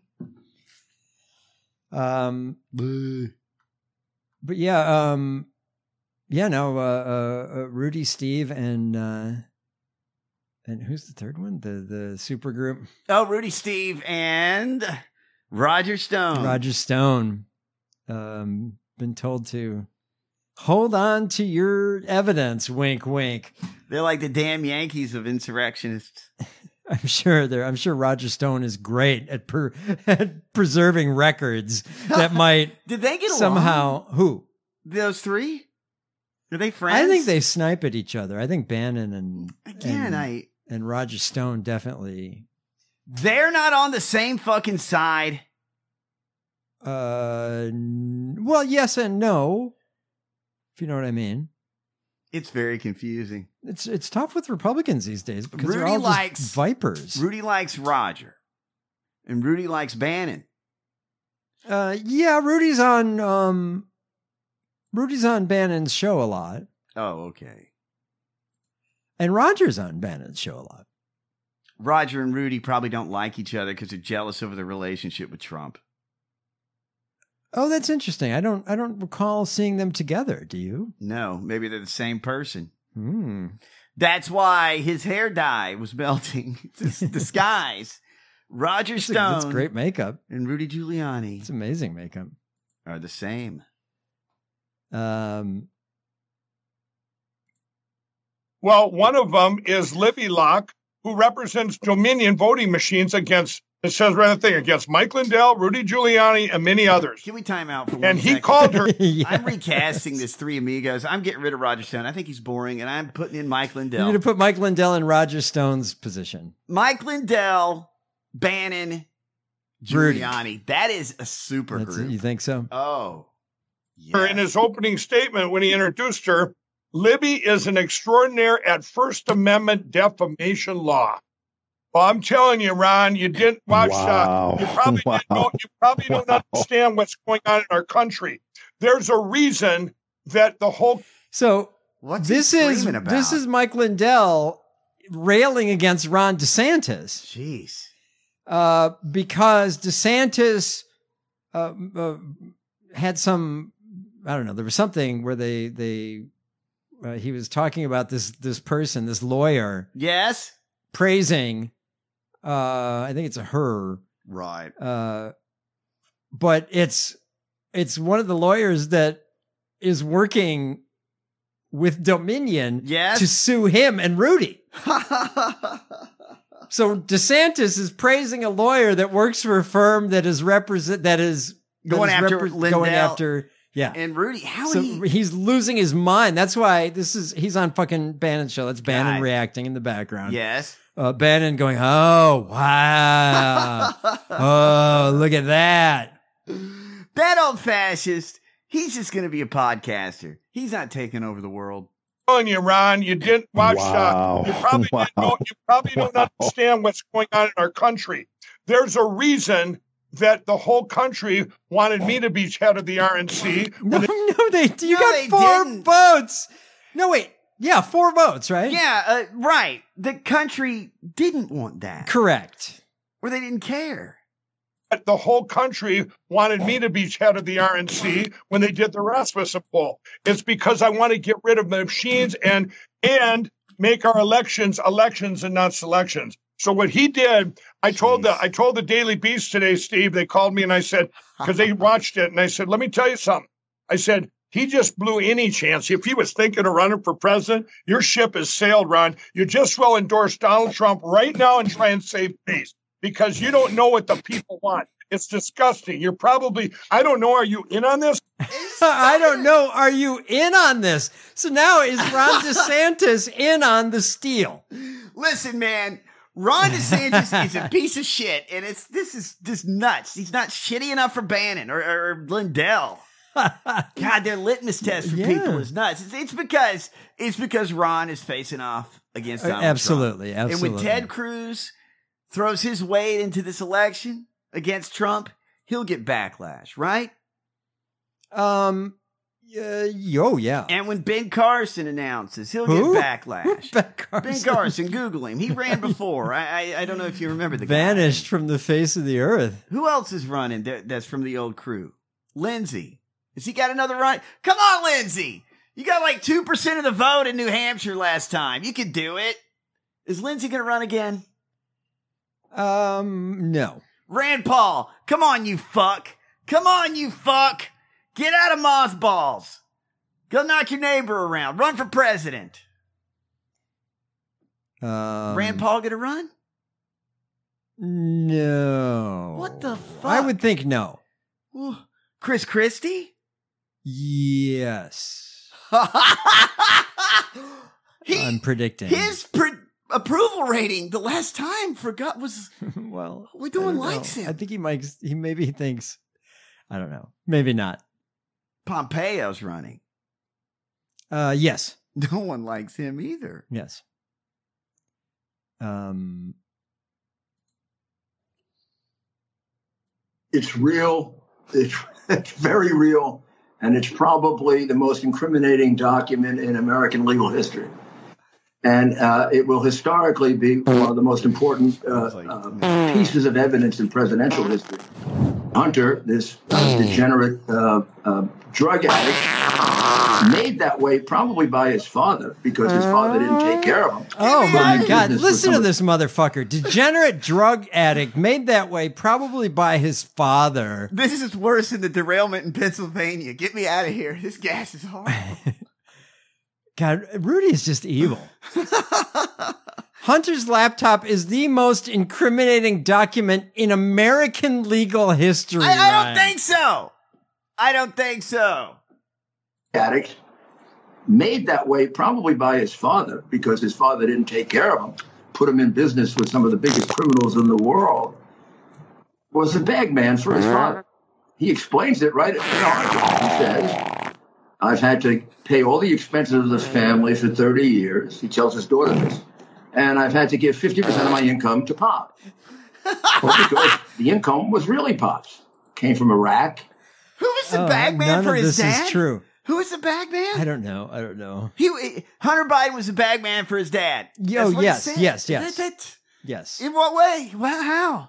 yeah. name? Um, but yeah, um, yeah, no, uh, uh, uh, Rudy, Steve, and, uh, and who's the third one? The, the super group? Oh, Rudy, Steve, and Roger Stone. Roger Stone. Um, been told to hold on to your evidence. Wink, wink. They're like the damn Yankees of insurrectionists. I'm sure they're. I'm sure Roger Stone is great at, per, at preserving records that might. Did they get along? somehow? Who? Those three? Are they friends? I think they snipe at each other. I think Bannon and Again, and, I- and Roger Stone definitely. They're not on the same fucking side. Uh, n- well, yes and no. If you know what I mean. It's very confusing. It's it's tough with Republicans these days because Rudy they're all likes just vipers. Rudy likes Roger, and Rudy likes Bannon. Uh, yeah, Rudy's on um, Rudy's on Bannon's show a lot, Oh, okay. and Roger's on Bannon's show a lot. Roger and Rudy probably don't like each other because they're jealous over their relationship with Trump. Oh, that's interesting. I don't I don't recall seeing them together. Do you? No, maybe they're the same person. Hmm. That's why his hair dye was melting. It's a disguise. Roger That's, Stone that's great makeup. and Rudy Giuliani It's amazing makeup. are the same. Um. Well, one of them is Libby Locke, who represents Dominion voting machines against, it says right at the thing, against Mike Lindell, Rudy Giuliani, and many others. Can we time out for one And he second? called her. I'm recasting this Three Amigos. I'm getting rid of Roger Stone. I think he's boring, and I'm putting in Mike You're Lindell. going to put Mike Lindell in Roger Stone's position. Mike Lindell, Bannon, Rudy. Giuliani. That is a super That's group. it. You think so? Oh. Her in his opening statement when he introduced her, Libby is an extraordinaire at First Amendment defamation law. Well, I'm telling you, Ron, you didn't watch. Wow. Uh, you probably Wow. didn't know, you probably don't understand what's going on in our country. There's a reason that the whole. So What's this he is screaming about? this is Mike Lindell railing against Ron DeSantis. Jeez. Uh, because DeSantis uh, uh, had some, I don't know, there was something where they they uh, he was talking about this this person, this lawyer, Yes. praising. Uh, I think it's a her, Right. uh, but it's it's one of the lawyers that is working with Dominion Yes. to sue him and Rudy. So DeSantis is praising a lawyer that works for a firm that is represent that is that Going is after repre- Lindell going after yeah. And Rudy, how So he? he's losing his mind. That's why this is he's on fucking Bannon's show. That's Bannon God. reacting in the background. Yes. Uh, Bannon going, oh wow, oh look at that. That old fascist. He's just going to be a podcaster. He's not taking over the world. Telling you, Ron, you didn't watch. Wow. Uh, you probably Wow. didn't know, you probably don't Wow. understand what's going on in our country. There's a reason that the whole country wanted me to be head of the R N C. No, no, they you No, got they four didn't. votes. No, wait, yeah, four votes, right? Yeah, uh, right. The country didn't want that. Correct. Or they didn't care. But the whole country wanted me to be head of the R N C when they did the Rasmussen poll. It's because I want to get rid of the machines and and make our elections elections and not selections. So what he did, I told the I told the Daily Beast today, Steve. They called me and I said, because they watched it, and I said, let me tell you something. I said, he just blew any chance. If he was thinking of running for president, your ship has sailed, Ron. You just well endorse Donald Trump right now and try and save face because you don't know what the people want. It's disgusting. You're probably, I don't know, are you in on this? I don't know. Are you in on this? So now is Ron DeSantis in on the steal? Listen, man. Ron DeSantis is a piece of shit, and it's this is just nuts. He's not shitty enough for Bannon or, or Lindell. God, their litmus test for Yeah. people is nuts. It's, it's because it's because Ron is facing off against Uh, Donald absolutely, Trump. And absolutely. when Ted Cruz throws his weight into this election against Trump, he'll get backlash, right? Um. Uh, yo, yeah. And when Ben Carson announces, he'll Who? get backlash. Ben Ben Carson. Carson, Google him. He ran before. I, I I don't know if you remember the guy. Vanished from the face of the earth. Who else is running that, that's from the old crew? Lindsay. Has he got another run? Come on, Lindsay. You got like two percent of the vote in New Hampshire last time. You can do it. Is Lindsay going to run again? Um, no. Rand Paul. Come on, you fuck. Come on, you fuck. Get out of mothballs. Go knock your neighbor around. Run for president. Um, Rand Paul going to run? No. What the fuck? I would think no. Ooh, Chris Christie? Yes. He- I'm predicting. His pre- approval rating the last time forgot was well, we I doing don't likes know. him. I think he might. He maybe thinks. I don't know. Maybe not. Pompeo's running. Uh, yes. No one likes him either. Yes. Um. It's real. It's, it's very real. And it's probably the most incriminating document in American legal history. And uh, it will historically be one of the most important uh, uh, pieces of evidence in presidential history. Hunter, this uh, degenerate uh, uh, drug addict, made that way probably by his father because his father didn't take care of him. Oh my God! Business with Listen to somebody- this motherfucker. Degenerate drug addict made that way probably by his father. This is worse than the derailment in Pennsylvania. Get me out of here. This gas is horrible. God, Rudy is just evil. Hunter's laptop is the most incriminating document in American legal history. I, I Ryan. don't think so. I don't think so. Addict made that way probably by his father because his father didn't take care of him, put him in business with some of the biggest criminals in the world, was a bag man for his father. He explains it right in the article. He says, I've had to pay all the expenses of this family for thirty years. He tells his daughter this. And I've had to give fifty percent of my income to Pop. Well, because the income was really Pop's. Came from Iraq. Who was the Oh, bag man none for of his this dad? is true. Who was the bag man? I don't know. I don't know. He Hunter Biden was the bag man for his dad. Yo, That's what he yes, said. yes, yes. That- that- Yes. in what way? Well, how?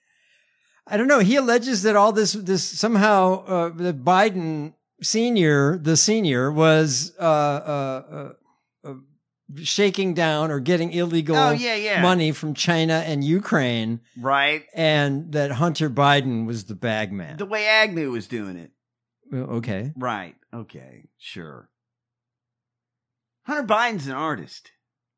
I don't know. He alleges that all this, this somehow, uh, the Biden senior, the senior, was uh, uh, uh, uh, shaking down or getting illegal Oh, yeah, yeah. money from China and Ukraine, Right. and that Hunter Biden was the bag man. The way Agnew was doing it. Well, okay. Right. Okay. Sure. Hunter Biden's an artist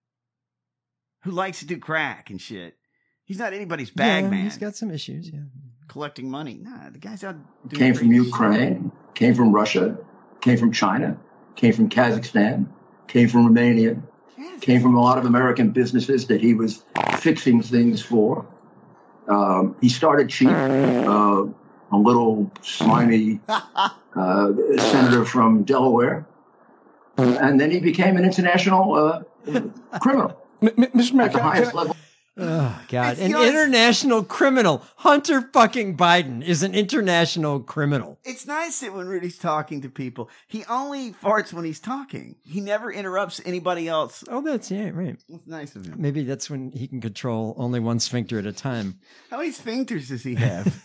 who likes to do crack and shit. He's not anybody's bag Yeah, man. He's got some issues. Yeah. Collecting money. Nah, the guy's out doing Came from great Ukraine, came from Russia, came from China, came from Kazakhstan, came from Romania, came from a lot of American businesses that he was fixing things for. Um, he started cheap, uh, a little slimy uh, senator from Delaware, and then he became an international uh, criminal at the highest level. Oh God! It's- An you know, it's- international criminal. Hunter fucking Biden is an international criminal. It's nice that when Rudy's talking to people, he only farts when he's talking. He never interrupts anybody else. Oh, that's yeah, right. That's nice of him. Maybe that's when he can control only one sphincter at a time. How many sphincters does he have?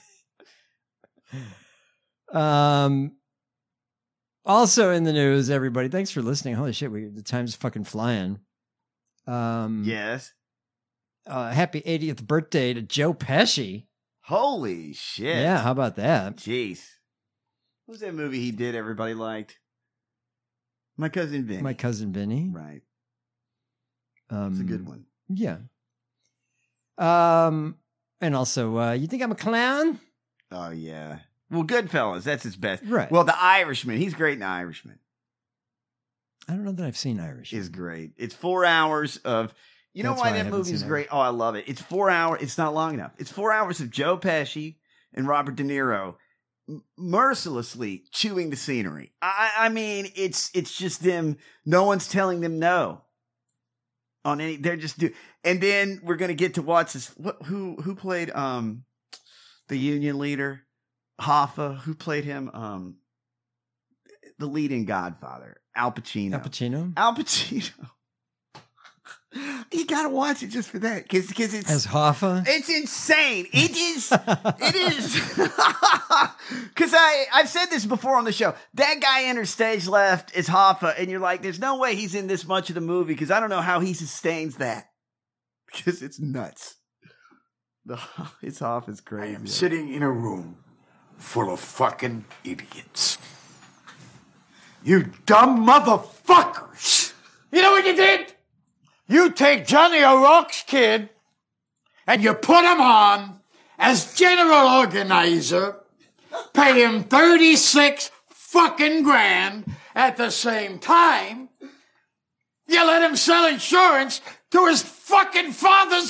Um. Also in the news, everybody. Thanks for listening. Holy shit, we the time's fucking flying. Um. Yes. Uh, happy eightieth birthday to Joe Pesci. Holy shit. Yeah, how about that? Jeez. What was that movie he did everybody liked? My Cousin Vinny. My cousin Vinny. Right. Um, It's a good one. Yeah. Um, and also, uh, you think I'm a clown? Oh, yeah. Well, Goodfellas, that's his best. Right. Well, The Irishman, he's great in The Irishman. I don't know that I've seen Irish. Is great. It's four hours of. You know That's why why I that haven't movie is seen great? Oh, I love it. It's four hours. It's not long enough. It's four hours of Joe Pesci and Robert De Niro mercilessly chewing the scenery. I, I mean, it's it's just them. No one's telling them no. On any, they're just do. And then we're gonna get to watch this. What, who who played um the union leader, Hoffa? Who played him? Um, the lead in Godfather, Al Pacino. Al Pacino. Al Pacino. You gotta watch it just for that, because because it's As Hoffa? It's insane. It is. It is. Because I I've said this before on the show. That guy enters stage left is Hoffa, and you're like, there's no way he's in this much of the movie, because I don't know how he sustains that, because it's nuts. The it's Hoffa's crazy. I am sitting in a room full of fucking idiots. You dumb motherfuckers! You know what you did? You take Johnny O'Rourke's kid and you put him on as general organizer, pay him thirty-six fucking grand. At the same time, you let him sell insurance to his fucking father's.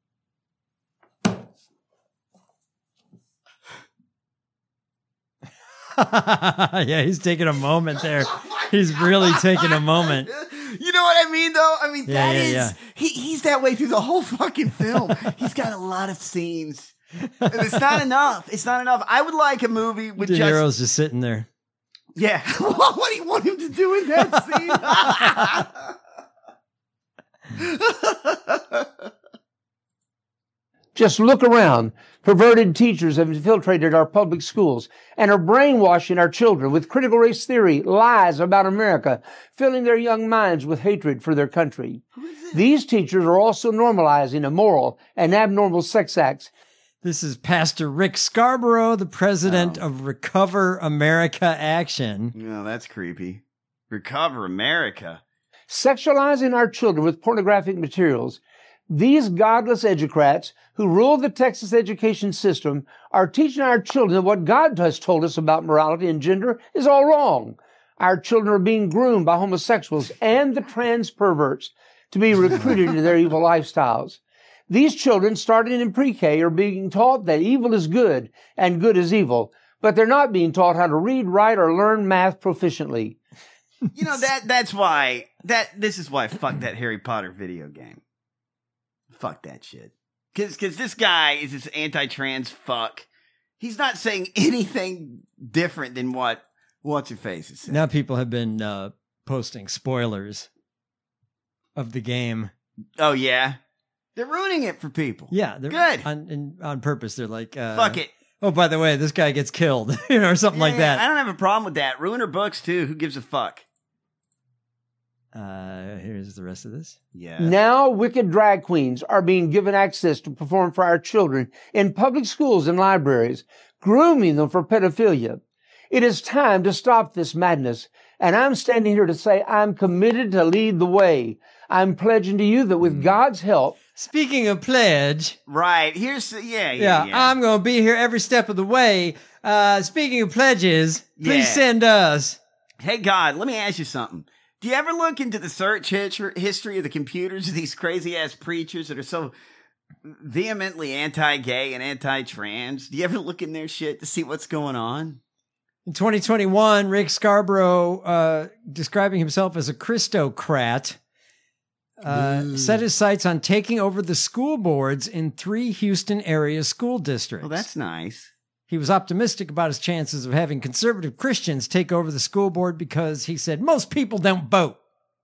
Yeah, he's taking a moment there. He's really taking a moment. You know what I mean, though? I mean, Yeah, that yeah, is yeah. He, he's that way through the whole fucking film. He's got a lot of scenes. And it's not enough. It's not enough. I would like a movie with De just... Niro's just sitting there. Yeah. What do you want him to do in that scene? Just look around. Perverted teachers have infiltrated our public schools and are brainwashing our children with critical race theory, lies about America, filling their young minds with hatred for their country. These teachers are also normalizing immoral and abnormal sex acts. This is Pastor Rick Scarborough, the president of Recover America Action. No, that's creepy. Recover America. Sexualizing our children with pornographic materials. These godless educrats who rule the Texas education system are teaching our children that what God has told us about morality and gender is all wrong. Our children are being groomed by homosexuals and the trans perverts to be recruited into their evil lifestyles. These children, starting in pre-K, are being taught that evil is good and good is evil, but they're not being taught how to read, write, or learn math proficiently. You know, that that's why, that this is why fuck that Harry Potter video game. Fuck that shit. Because because this guy is this anti-trans fuck. He's not saying anything different than what What's-Her-Face is saying. Now people have been uh, posting spoilers of the game. Oh, yeah? They're ruining it for people. Yeah. They're Good. On, in, on purpose. They're like... Uh, Fuck it. Oh, by the way, this guy gets killed. you know, or something like Yeah, that. I don't have a problem with that. Ruin her books, too. Who gives a fuck? Uh, here's the rest of this. Yeah. Now, wicked drag queens are being given access to perform for our children in public schools and libraries, grooming them for pedophilia. It is time to stop this madness, and I'm standing here to say I'm committed to lead the way. I'm pledging to you that with God's help... Speaking of pledge... Right, here's... Yeah, yeah, Yeah, yeah. I'm going to be here every step of the way. Uh, speaking of pledges, please Yeah. send us. Hey, God, let me ask you something. Do you ever look into the search hit- history of the computers of these crazy-ass preachers that are so vehemently anti-gay and anti-trans? Do you ever look in their shit to see what's going on? In twenty twenty-one, Rick Scarborough, uh, describing himself as a Christocrat, uh, set his sights on taking over the school boards in three Houston area school districts. Well, that's nice. He was optimistic about his chances of having conservative Christians take over the school board because he said most people don't vote.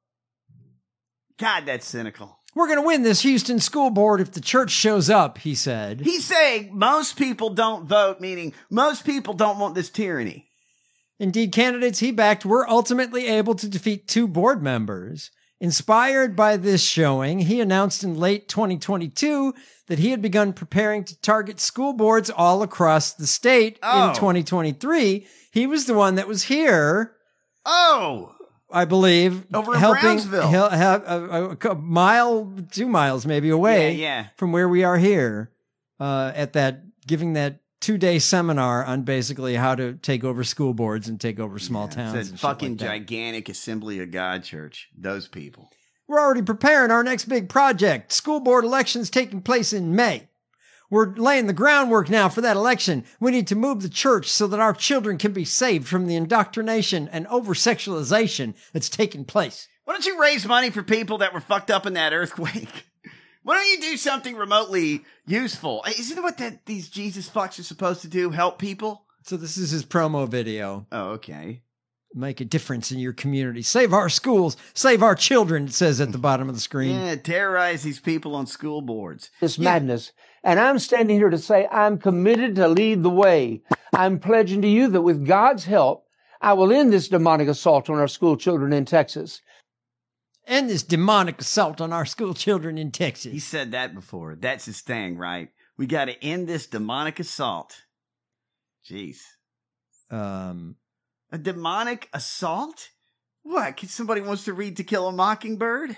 God, that's cynical. We're going to win this Houston school board if the church shows up, he said. He's saying most people don't vote, meaning most people don't want this tyranny. Indeed, candidates he backed were ultimately able to defeat two board members. Inspired by this showing, he announced in late twenty twenty-two that he had begun preparing to target school boards all across the state Oh. in twenty twenty-three. He was the one that was here. Oh! I believe, Over in helping Brownsville. hel- have a, a, a mile, two miles maybe away Yeah, yeah. from where we are here, uh, at that, giving that two-day seminar on basically how to take over school boards and take over small towns. It's a and shit fucking like that. gigantic Assembly of God church. Those people. We're already preparing our next big project, school board elections taking place in May. We're laying the groundwork now for that election. We need to move the church so that our children can be saved from the indoctrination and over-sexualization that's taking place. Why don't you raise money for people that were fucked up in that earthquake? Why don't you do something remotely useful? Isn't it what that these Jesus fucks are supposed to do? Help people? So this is his promo video. Oh, okay. Make a difference in your community. Save our schools. Save our children, it says at the bottom of the screen. Yeah, terrorize these people on school boards. This madness. And I'm standing here to say I'm committed to lead the way. I'm pledging to you that with God's help, I will end this demonic assault on our school children in Texas. End this demonic assault on our school children in Texas. He said that before. That's his thing, right? We got to end this demonic assault. Jeez. Um, a demonic assault? What? Can somebody wants to read To Kill a Mockingbird?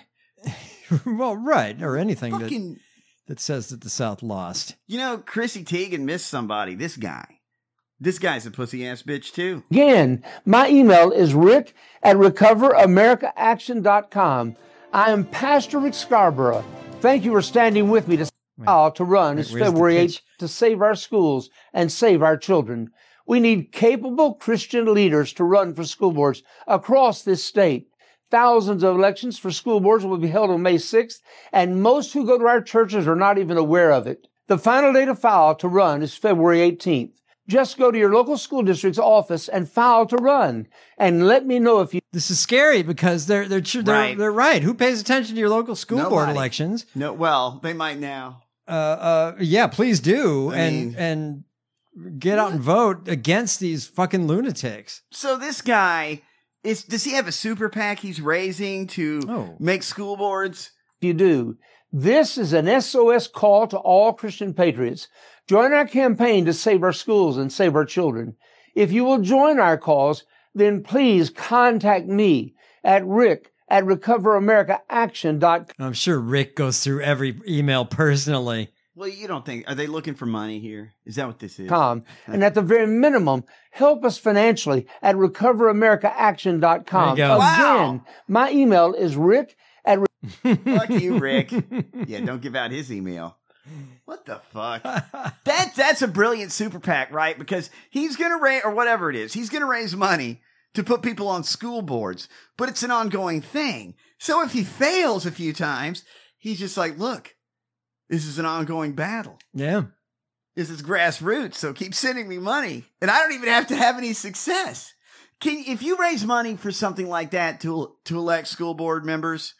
Well, right. Or anything Fucking... that, that says that the South lost. You know, Chrissy Teigen missed somebody. This guy. This guy's a pussy ass bitch too. Again, my email is rick at recover america action dot com. I am Pastor Rick Scarborough. Thank you for standing with me to Wait, to run is February eighth to save our schools and save our children. We need capable Christian leaders to run for school boards across this state. Thousands of elections for school boards will be held on May sixth, and most who go to our churches are not even aware of it. The final day to file to run is February eighteenth. Just go to your local school district's office and file to run, and let me know if you. This is scary because they're they're they're Right. they're right. Who pays attention to your local school board Nobody. elections? No, well, they might now. Uh, uh, yeah, please do, I and mean- and get out and vote against these fucking lunatics. So this guy is. Does he have a super PAC he's raising to Oh. make school boards? you do. This is an S O S call to all Christian patriots. Join our campaign to save our schools and save our children. If you will join our cause, then please contact me at rick at recover america action dot com. I'm sure Rick goes through every email personally. Well, you don't think are they looking for money here? Is that what this is? Com. And at the very minimum, help us financially at recover america action dot com. There you go. Again, my email is rick at Fuck you, Rick. Yeah, don't give out his email. What the fuck? that that's a brilliant super PAC, right? Because he's gonna raise or whatever it is, he's gonna raise money to put people on school boards, but it's an ongoing thing. So if he fails a few times, he's just like, look, this is an ongoing battle. Yeah. This is grassroots, so keep sending me money. And I don't even have to have any success. Can if you raise money for something like that to to elect school board members,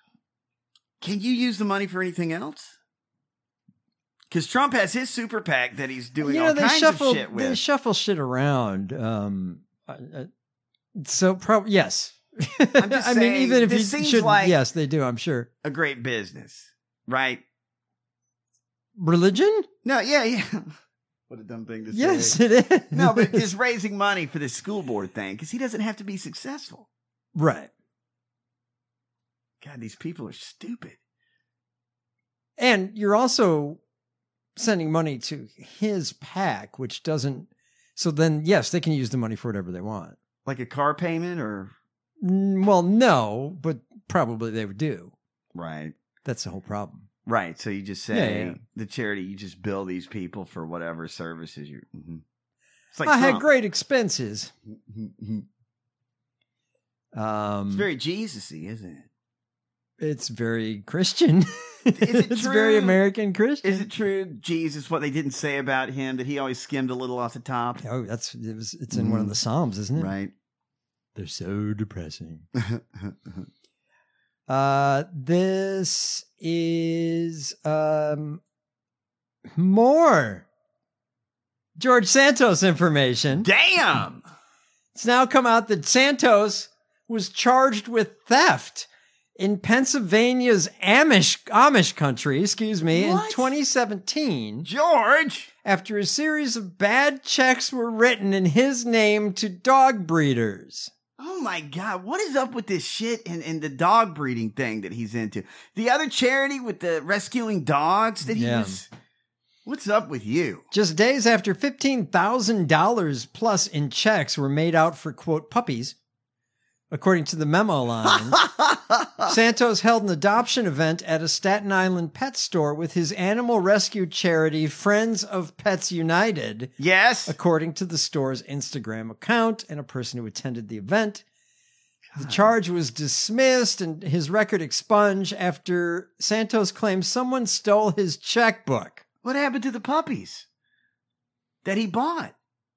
can you use the money for anything else? Because Trump has his super PAC that he's doing You know, all they kinds shuffle of shit with. they shuffle shit around. Um, uh, uh, so probably yes. I'm just I saying, mean, even if this you seems should, like yes, they do. I'm sure. a great business, right? Religion? No, yeah, yeah. What a dumb thing to say. Yes, it is. No, but just raising money for this school board thing because he doesn't have to be successful. Right. God, these people are stupid. And you're also sending money to his PAC, which doesn't. So then, yes, they can use the money for whatever they want. Like a car payment or? Mm, Well, no, but probably they would do. Right. That's the whole problem. Right. So you just say Yeah, yeah. the charity, you just bill these people for whatever services you're. mhm. It's like I had Trump. great expenses. Mhm. Um, It's very Jesus-y, isn't it? It's very Christian. Is it it's true? very American Christian. Is it true, Jesus, what they didn't say about him, that he always skimmed a little off the top? Oh, that's it was. It's in one of the Psalms, isn't it? Right. They're so depressing. uh, this is um more George Santos information. Damn! It's now come out that Santos was charged with theft in Pennsylvania's Amish Amish country, excuse me, What? in twenty seventeen. George! After a series of bad checks were written in his name to dog breeders. Oh my God, what is up with this shit and, and the dog breeding thing that he's into? The other charity with the rescuing dogs that he Yeah. was. What's up with you? Just days after fifteen thousand dollars plus in checks were made out for, quote, puppies, According to the memo line, Santos held an adoption event at a Staten Island pet store with his animal rescue charity, Friends of Pets United. Yes. According to the store's Instagram account and a person who attended the event. The charge was dismissed and his record expunged after Santos claims someone stole his checkbook. What happened to the puppies that he bought?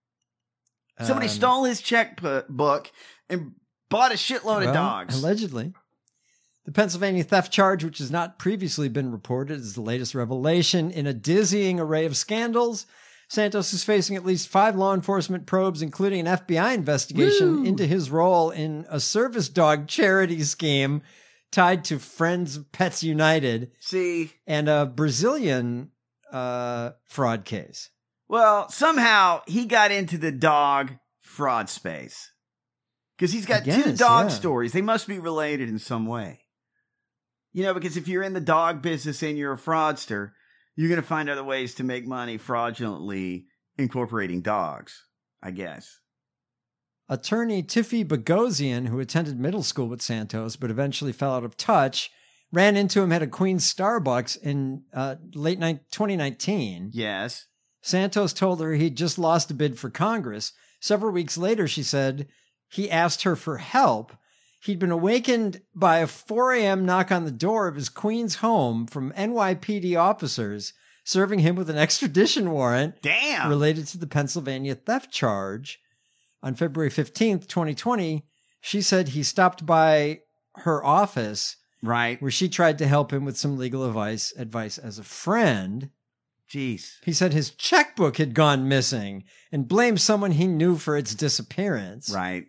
Somebody Um, stole his checkbook and bought a shitload well, of dogs. Allegedly. The Pennsylvania theft charge, which has not previously been reported, is the latest revelation in a dizzying array of scandals. Santos is facing at least five law enforcement probes, including an F B I investigation Woo! into his role in a service dog charity scheme tied to Friends of Pets United. See? And a Brazilian uh, fraud case. Well, somehow he got into the dog fraud space. Because he's got I guess, two dog yeah. stories. They must be related in some way. You know, because if you're in the dog business and you're a fraudster, you're going to find other ways to make money fraudulently incorporating dogs, I guess. Attorney Tiffy Bogosian, who attended middle school with Santos but eventually fell out of touch, ran into him at a Queens Starbucks in uh, late ni- twenty nineteen. Yes. Santos told her he'd just lost a bid for Congress. Several weeks later, she said he asked her for help. He'd been awakened by a four a.m. knock on the door of his Queens home from N Y P D officers serving him with an extradition warrant. Damn. Related to the Pennsylvania theft charge. On February fifteenth, twenty twenty, she said he stopped by her office, right, where she tried to help him with some legal advice, advice as a friend. Jeez. He said his checkbook had gone missing and blamed someone he knew for its disappearance. Right.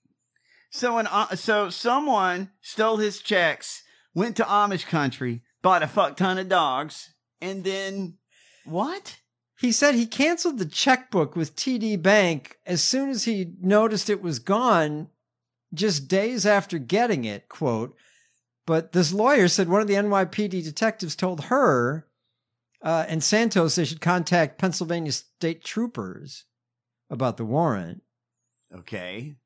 So, an, uh, so someone stole his checks, went to Amish country, bought a fuck ton of dogs, and then what? He said he canceled the checkbook with T D Bank as soon as he noticed it was gone, just days after getting it, quote. But this lawyer said one of the N Y P D detectives told her uh, and Santos they should contact Pennsylvania state troopers about the warrant. Okay.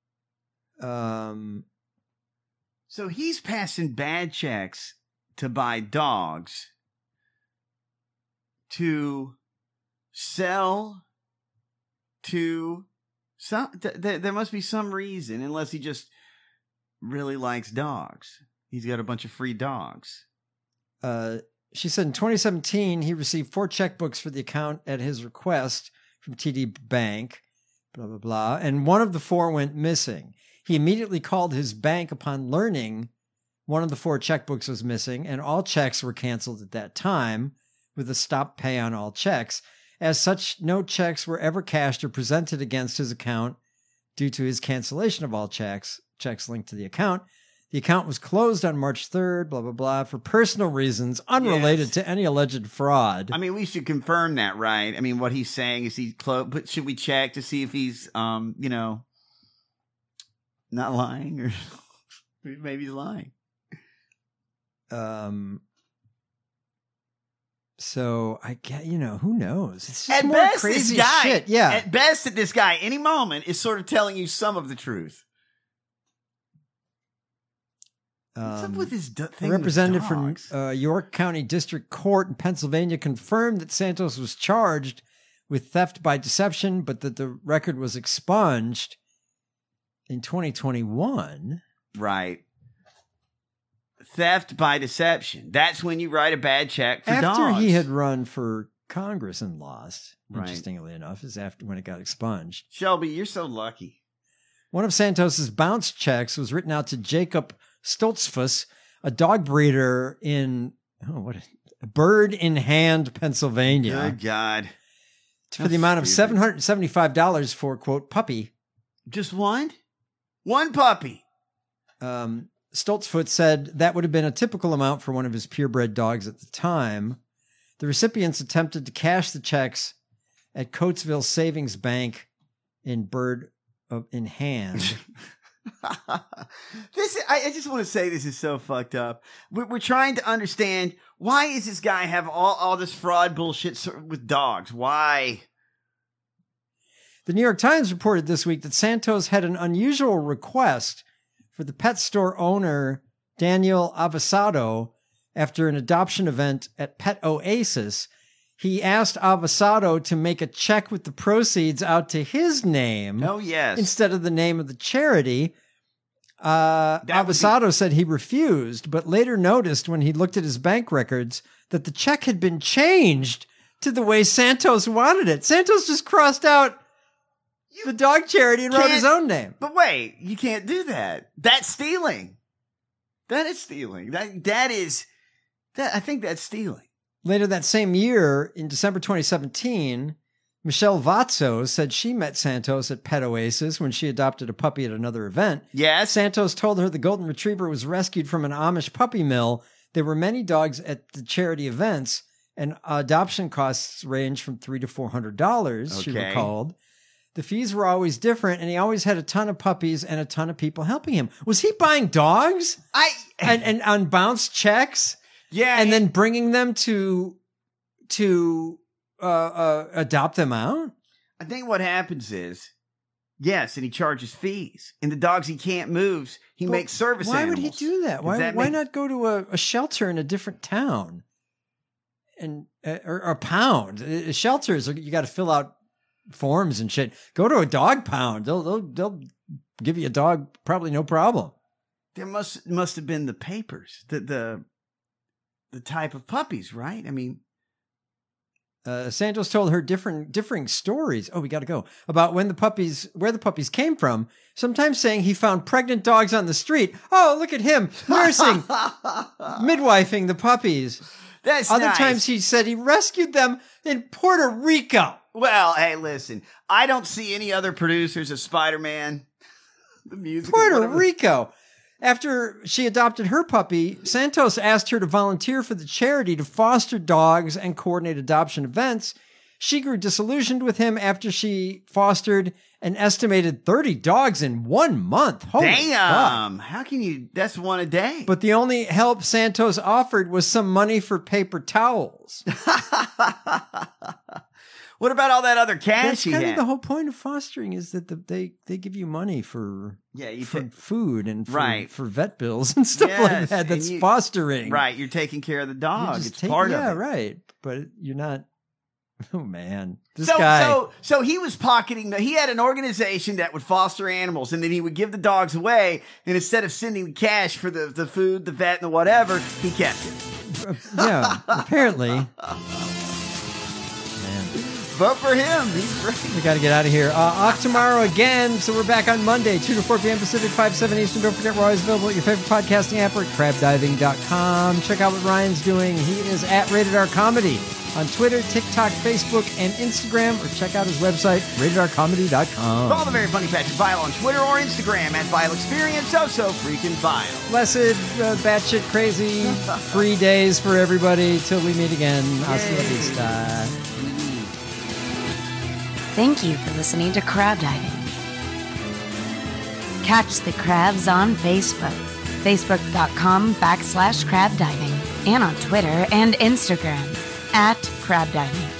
Um. So he's passing bad checks to buy dogs to sell to some. Th- th- there must be some reason, unless he just really likes dogs. He's got a bunch of free dogs. Uh, she said in twenty seventeen he received four checkbooks for the account at his request from T D Bank, blah blah blah, and one of the four went missing. He immediately called his bank upon learning one of the four checkbooks was missing, and all checks were canceled at that time with a stop pay on all checks. As such, no checks were ever cashed or presented against his account due to his cancellation of all checks, checks linked to the account. The account was closed on March third, blah, blah, blah, for personal reasons unrelated Yes. to any alleged fraud. I mean, we should confirm that, right? I mean, what he's saying is he's closed, but should we check to see if he's, um, you know, not lying, or maybe he's lying? Um. So I get, you know, who knows? It's just At more best, crazy this guy, shit. Yeah. At best, that this guy, any moment, is sort of telling you some of the truth. What's up Um, with this d- A thing? with representative from dogs? uh, York County District Court in Pennsylvania confirmed that Santos was charged with theft by deception, but that the record was expunged in twenty twenty-one. Right. Theft by deception. That's when you write a bad check for After dogs. he had run for Congress and lost, Right. interestingly enough, is after when it got expunged. Shelby, you're so lucky. One of Santos's bounce checks was written out to Jacob Stoltzfus, a dog breeder in oh, what a, Bird in Hand, Pennsylvania. Good God. For the amount of stupid. seven hundred seventy-five dollars for, quote, puppy. Just one? One puppy. Um, Stoltzfus said that would have been a typical amount for one of his purebred dogs at the time. The recipients attempted to cash the checks at Coatesville Savings Bank in Bird of, in Hand. This I, I just want to say this is so fucked up. We're, we're trying to understand, why is this guy have all, all this fraud bullshit sor- with dogs? Why? The New York Times reported this week that Santos had an unusual request for the pet store owner, Daniel Avasado, after an adoption event at Pet Oasis. He asked Avasado to make a check with the proceeds out to his name. Oh, yes. Instead of the name of the charity. Uh, Avasado be- said he refused, but later noticed when he looked at his bank records that the check had been changed to the way Santos wanted it. Santos just crossed out the dog charity and wrote his own name. But wait, you can't do that. That's stealing. That is stealing. That that is that I think that's stealing. Later that same year, in December twenty seventeen, Michelle Vazzo said she met Santos at Pet Oasis when she adopted a puppy at another event. Yes. Santos told her the golden retriever was rescued from an Amish puppy mill. There were many dogs at the charity events, and adoption costs range from three to four hundred dollars. Okay. She recalled. The fees were always different, and he always had a ton of puppies and a ton of people helping him. Was he buying dogs? I and and on bounce checks? Yeah, and then bringing them to to uh, uh, adopt them out. I think what happens is, yes, and he charges fees, and the dogs he can't move, he But makes service Why animals. would he do that? Does Why that why make- not go to a, a shelter in a different town? And uh, or, or a pound. Uh, Shelters, you got to fill out forms and shit. Go to a dog pound. They'll they'll they'll give you a dog, probably no problem. There must must have been the papers, the the the type of puppies, right? I mean, Uh, Santos told her different differing stories. Oh, we got to go about when the puppies, where the puppies came from. Sometimes saying he found pregnant dogs on the street. Oh, look at him nursing, midwifing the puppies. That's Other nice. times he said he rescued them in Puerto Rico. Well, hey, listen, I don't see any other producers of Spider-Man. The music, Puerto Rico. After she adopted her puppy, Santos asked her to volunteer for the charity to foster dogs and coordinate adoption events. She grew disillusioned with him after she fostered an estimated thirty dogs in one month. Holy Damn! fuck. How can you? That's one a day. But the only help Santos offered was some money for paper towels. What about all that other cash That's he kind had? of the whole point of fostering is that the, they they give you money for Yeah, you for ta- food and for, Right. for vet bills and stuff like Yes, that. and That's you- fostering. Right, you're taking care of the You dog. just It's take- part yeah, of it. right. But you're not. Oh man, this so, guy. so, so he was pocketing the. He had an organization that would foster animals, and then he would give the dogs away. And instead of sending the cash for the, the food, the vet, and the whatever, he kept it. Yeah, apparently. Vote for him. He's great. We got to get out of here. Uh, off tomorrow again, so we're back on Monday, two to four p.m. Pacific, five, seven Eastern. Don't forget, we're always available at your favorite podcasting app or at crab diving dot com. Check out what Ryan's doing. He is at Rated R Comedy on Twitter, TikTok, Facebook, and Instagram, or check out his website, rated r comedy dot com. Follow the very funny Patrick Vile on Twitter or Instagram at Vile Experience. So so freaking Vile. Blessed, uh, batshit crazy, free days for everybody till we meet again. Hasta la vista. Thank you for listening to Crab Diving. Catch the crabs on Facebook, facebook.com backslash crab diving, and on Twitter and Instagram at crab diving.